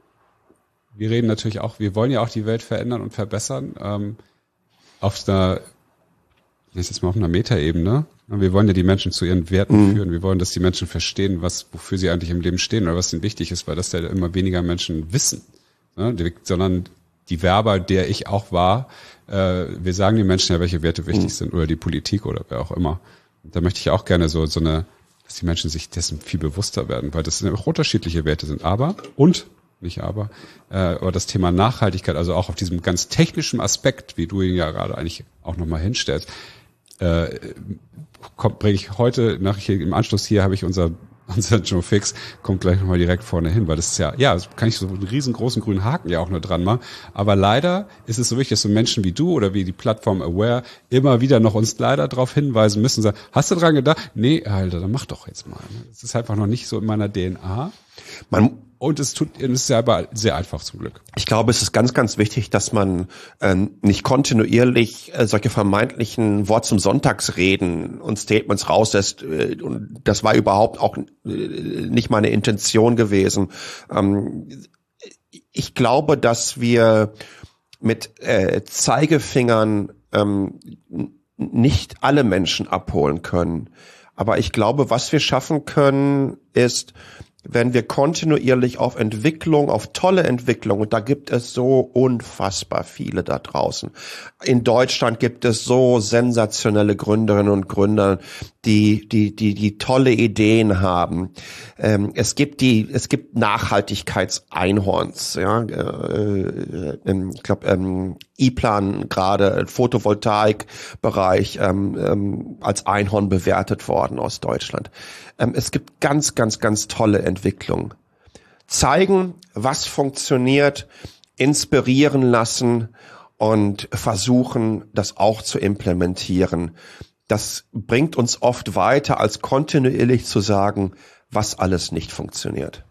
wir reden natürlich auch, wir wollen ja auch die Welt verändern und verbessern ähm, auf einer, ich nenne es jetzt mal auf einer Metaebene. Wir wollen ja die Menschen zu ihren Werten mhm. führen. Wir wollen, dass die Menschen verstehen, was wofür sie eigentlich im Leben stehen oder was ihnen wichtig ist, weil das ja immer weniger Menschen wissen, ne? die, sondern die Werber, der ich auch war, äh, wir sagen den Menschen ja, welche Werte wichtig mhm. sind oder die Politik oder wer auch immer. Und da möchte ich auch gerne so so eine dass die Menschen sich dessen viel bewusster werden, weil das auch unterschiedliche Werte sind. Aber, und, nicht aber, äh, aber das Thema Nachhaltigkeit, also auch auf diesem ganz technischen Aspekt, wie du ihn ja gerade eigentlich auch nochmal hinstellst, äh, bringe ich heute, nach hier, im Anschluss hier habe ich unser unser Joe Fix, kommt gleich nochmal direkt vorne hin, weil das ist ja, ja, das kann ich so einen riesengroßen grünen Haken ja auch nur dran machen. Aber leider ist es so wichtig, dass so Menschen wie du oder wie die Plattform Aware immer wieder noch uns leider darauf hinweisen müssen, sagen, hast du dran gedacht? Nee, Alter, dann mach doch jetzt mal. Das ist einfach noch nicht so in meiner D N A. Man Und es tut, es ist ja aber sehr einfach zum Glück. Ich glaube, es ist ganz, ganz wichtig, dass man ähm, nicht kontinuierlich äh, solche vermeintlichen Wort zum Sonntagsreden und Statements rauslässt. Äh, und das war überhaupt auch äh, nicht meine Intention gewesen. Ähm, ich glaube, dass wir mit äh, Zeigefingern ähm, nicht alle Menschen abholen können. Aber ich glaube, was wir schaffen können, ist, wenn wir kontinuierlich auf Entwicklung, auf tolle Entwicklung, und da gibt es so unfassbar viele da draußen. In Deutschland gibt es so sensationelle Gründerinnen und Gründer, die die die die tolle Ideen haben. Ähm, es gibt die es gibt Nachhaltigkeitseinhorns, ja, äh, äh, ich glaube ähm, E-Plan gerade Photovoltaikbereich ähm, ähm, als Einhorn bewertet worden aus Deutschland. Ähm, es gibt ganz ganz ganz tolle Entwicklungen. Zeigen, was funktioniert, inspirieren lassen und versuchen, das auch zu implementieren. Das bringt uns oft weiter, als kontinuierlich zu sagen, was alles nicht funktioniert.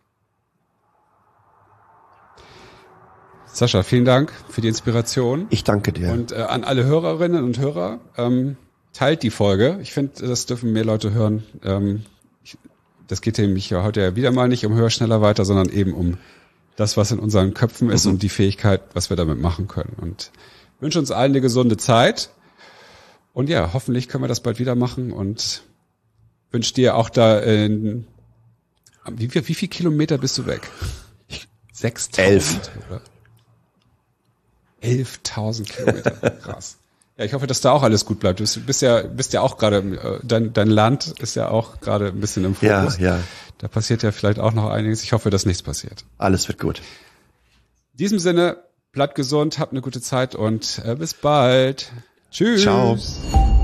Sascha, vielen Dank für die Inspiration. Ich danke dir. Und äh, an alle Hörerinnen und Hörer, ähm, teilt die Folge. Ich finde, das dürfen mehr Leute hören. Ähm, ich, das geht nämlich ja heute ja wieder mal nicht um höher, schneller, weiter, sondern eben um das, was in unseren Köpfen ist mhm. und die Fähigkeit, was wir damit machen können. Und wünsche uns allen eine gesunde Zeit. Und ja, hoffentlich können wir das bald wieder machen und wünsche dir auch da, in, wie, wie, wie viel Kilometer bist du weg? sechstausend? Elf. Oder? elftausend Kilometer. Krass. Ja, ich hoffe, dass da auch alles gut bleibt. Du bist ja, bist ja auch gerade, dein, dein Land ist ja auch gerade ein bisschen im Fokus. Ja, ja. Da passiert ja vielleicht auch noch einiges. Ich hoffe, dass nichts passiert. Alles wird gut. In diesem Sinne, bleibt gesund, habt eine gute Zeit und äh, bis bald. Tschüss. Ciao.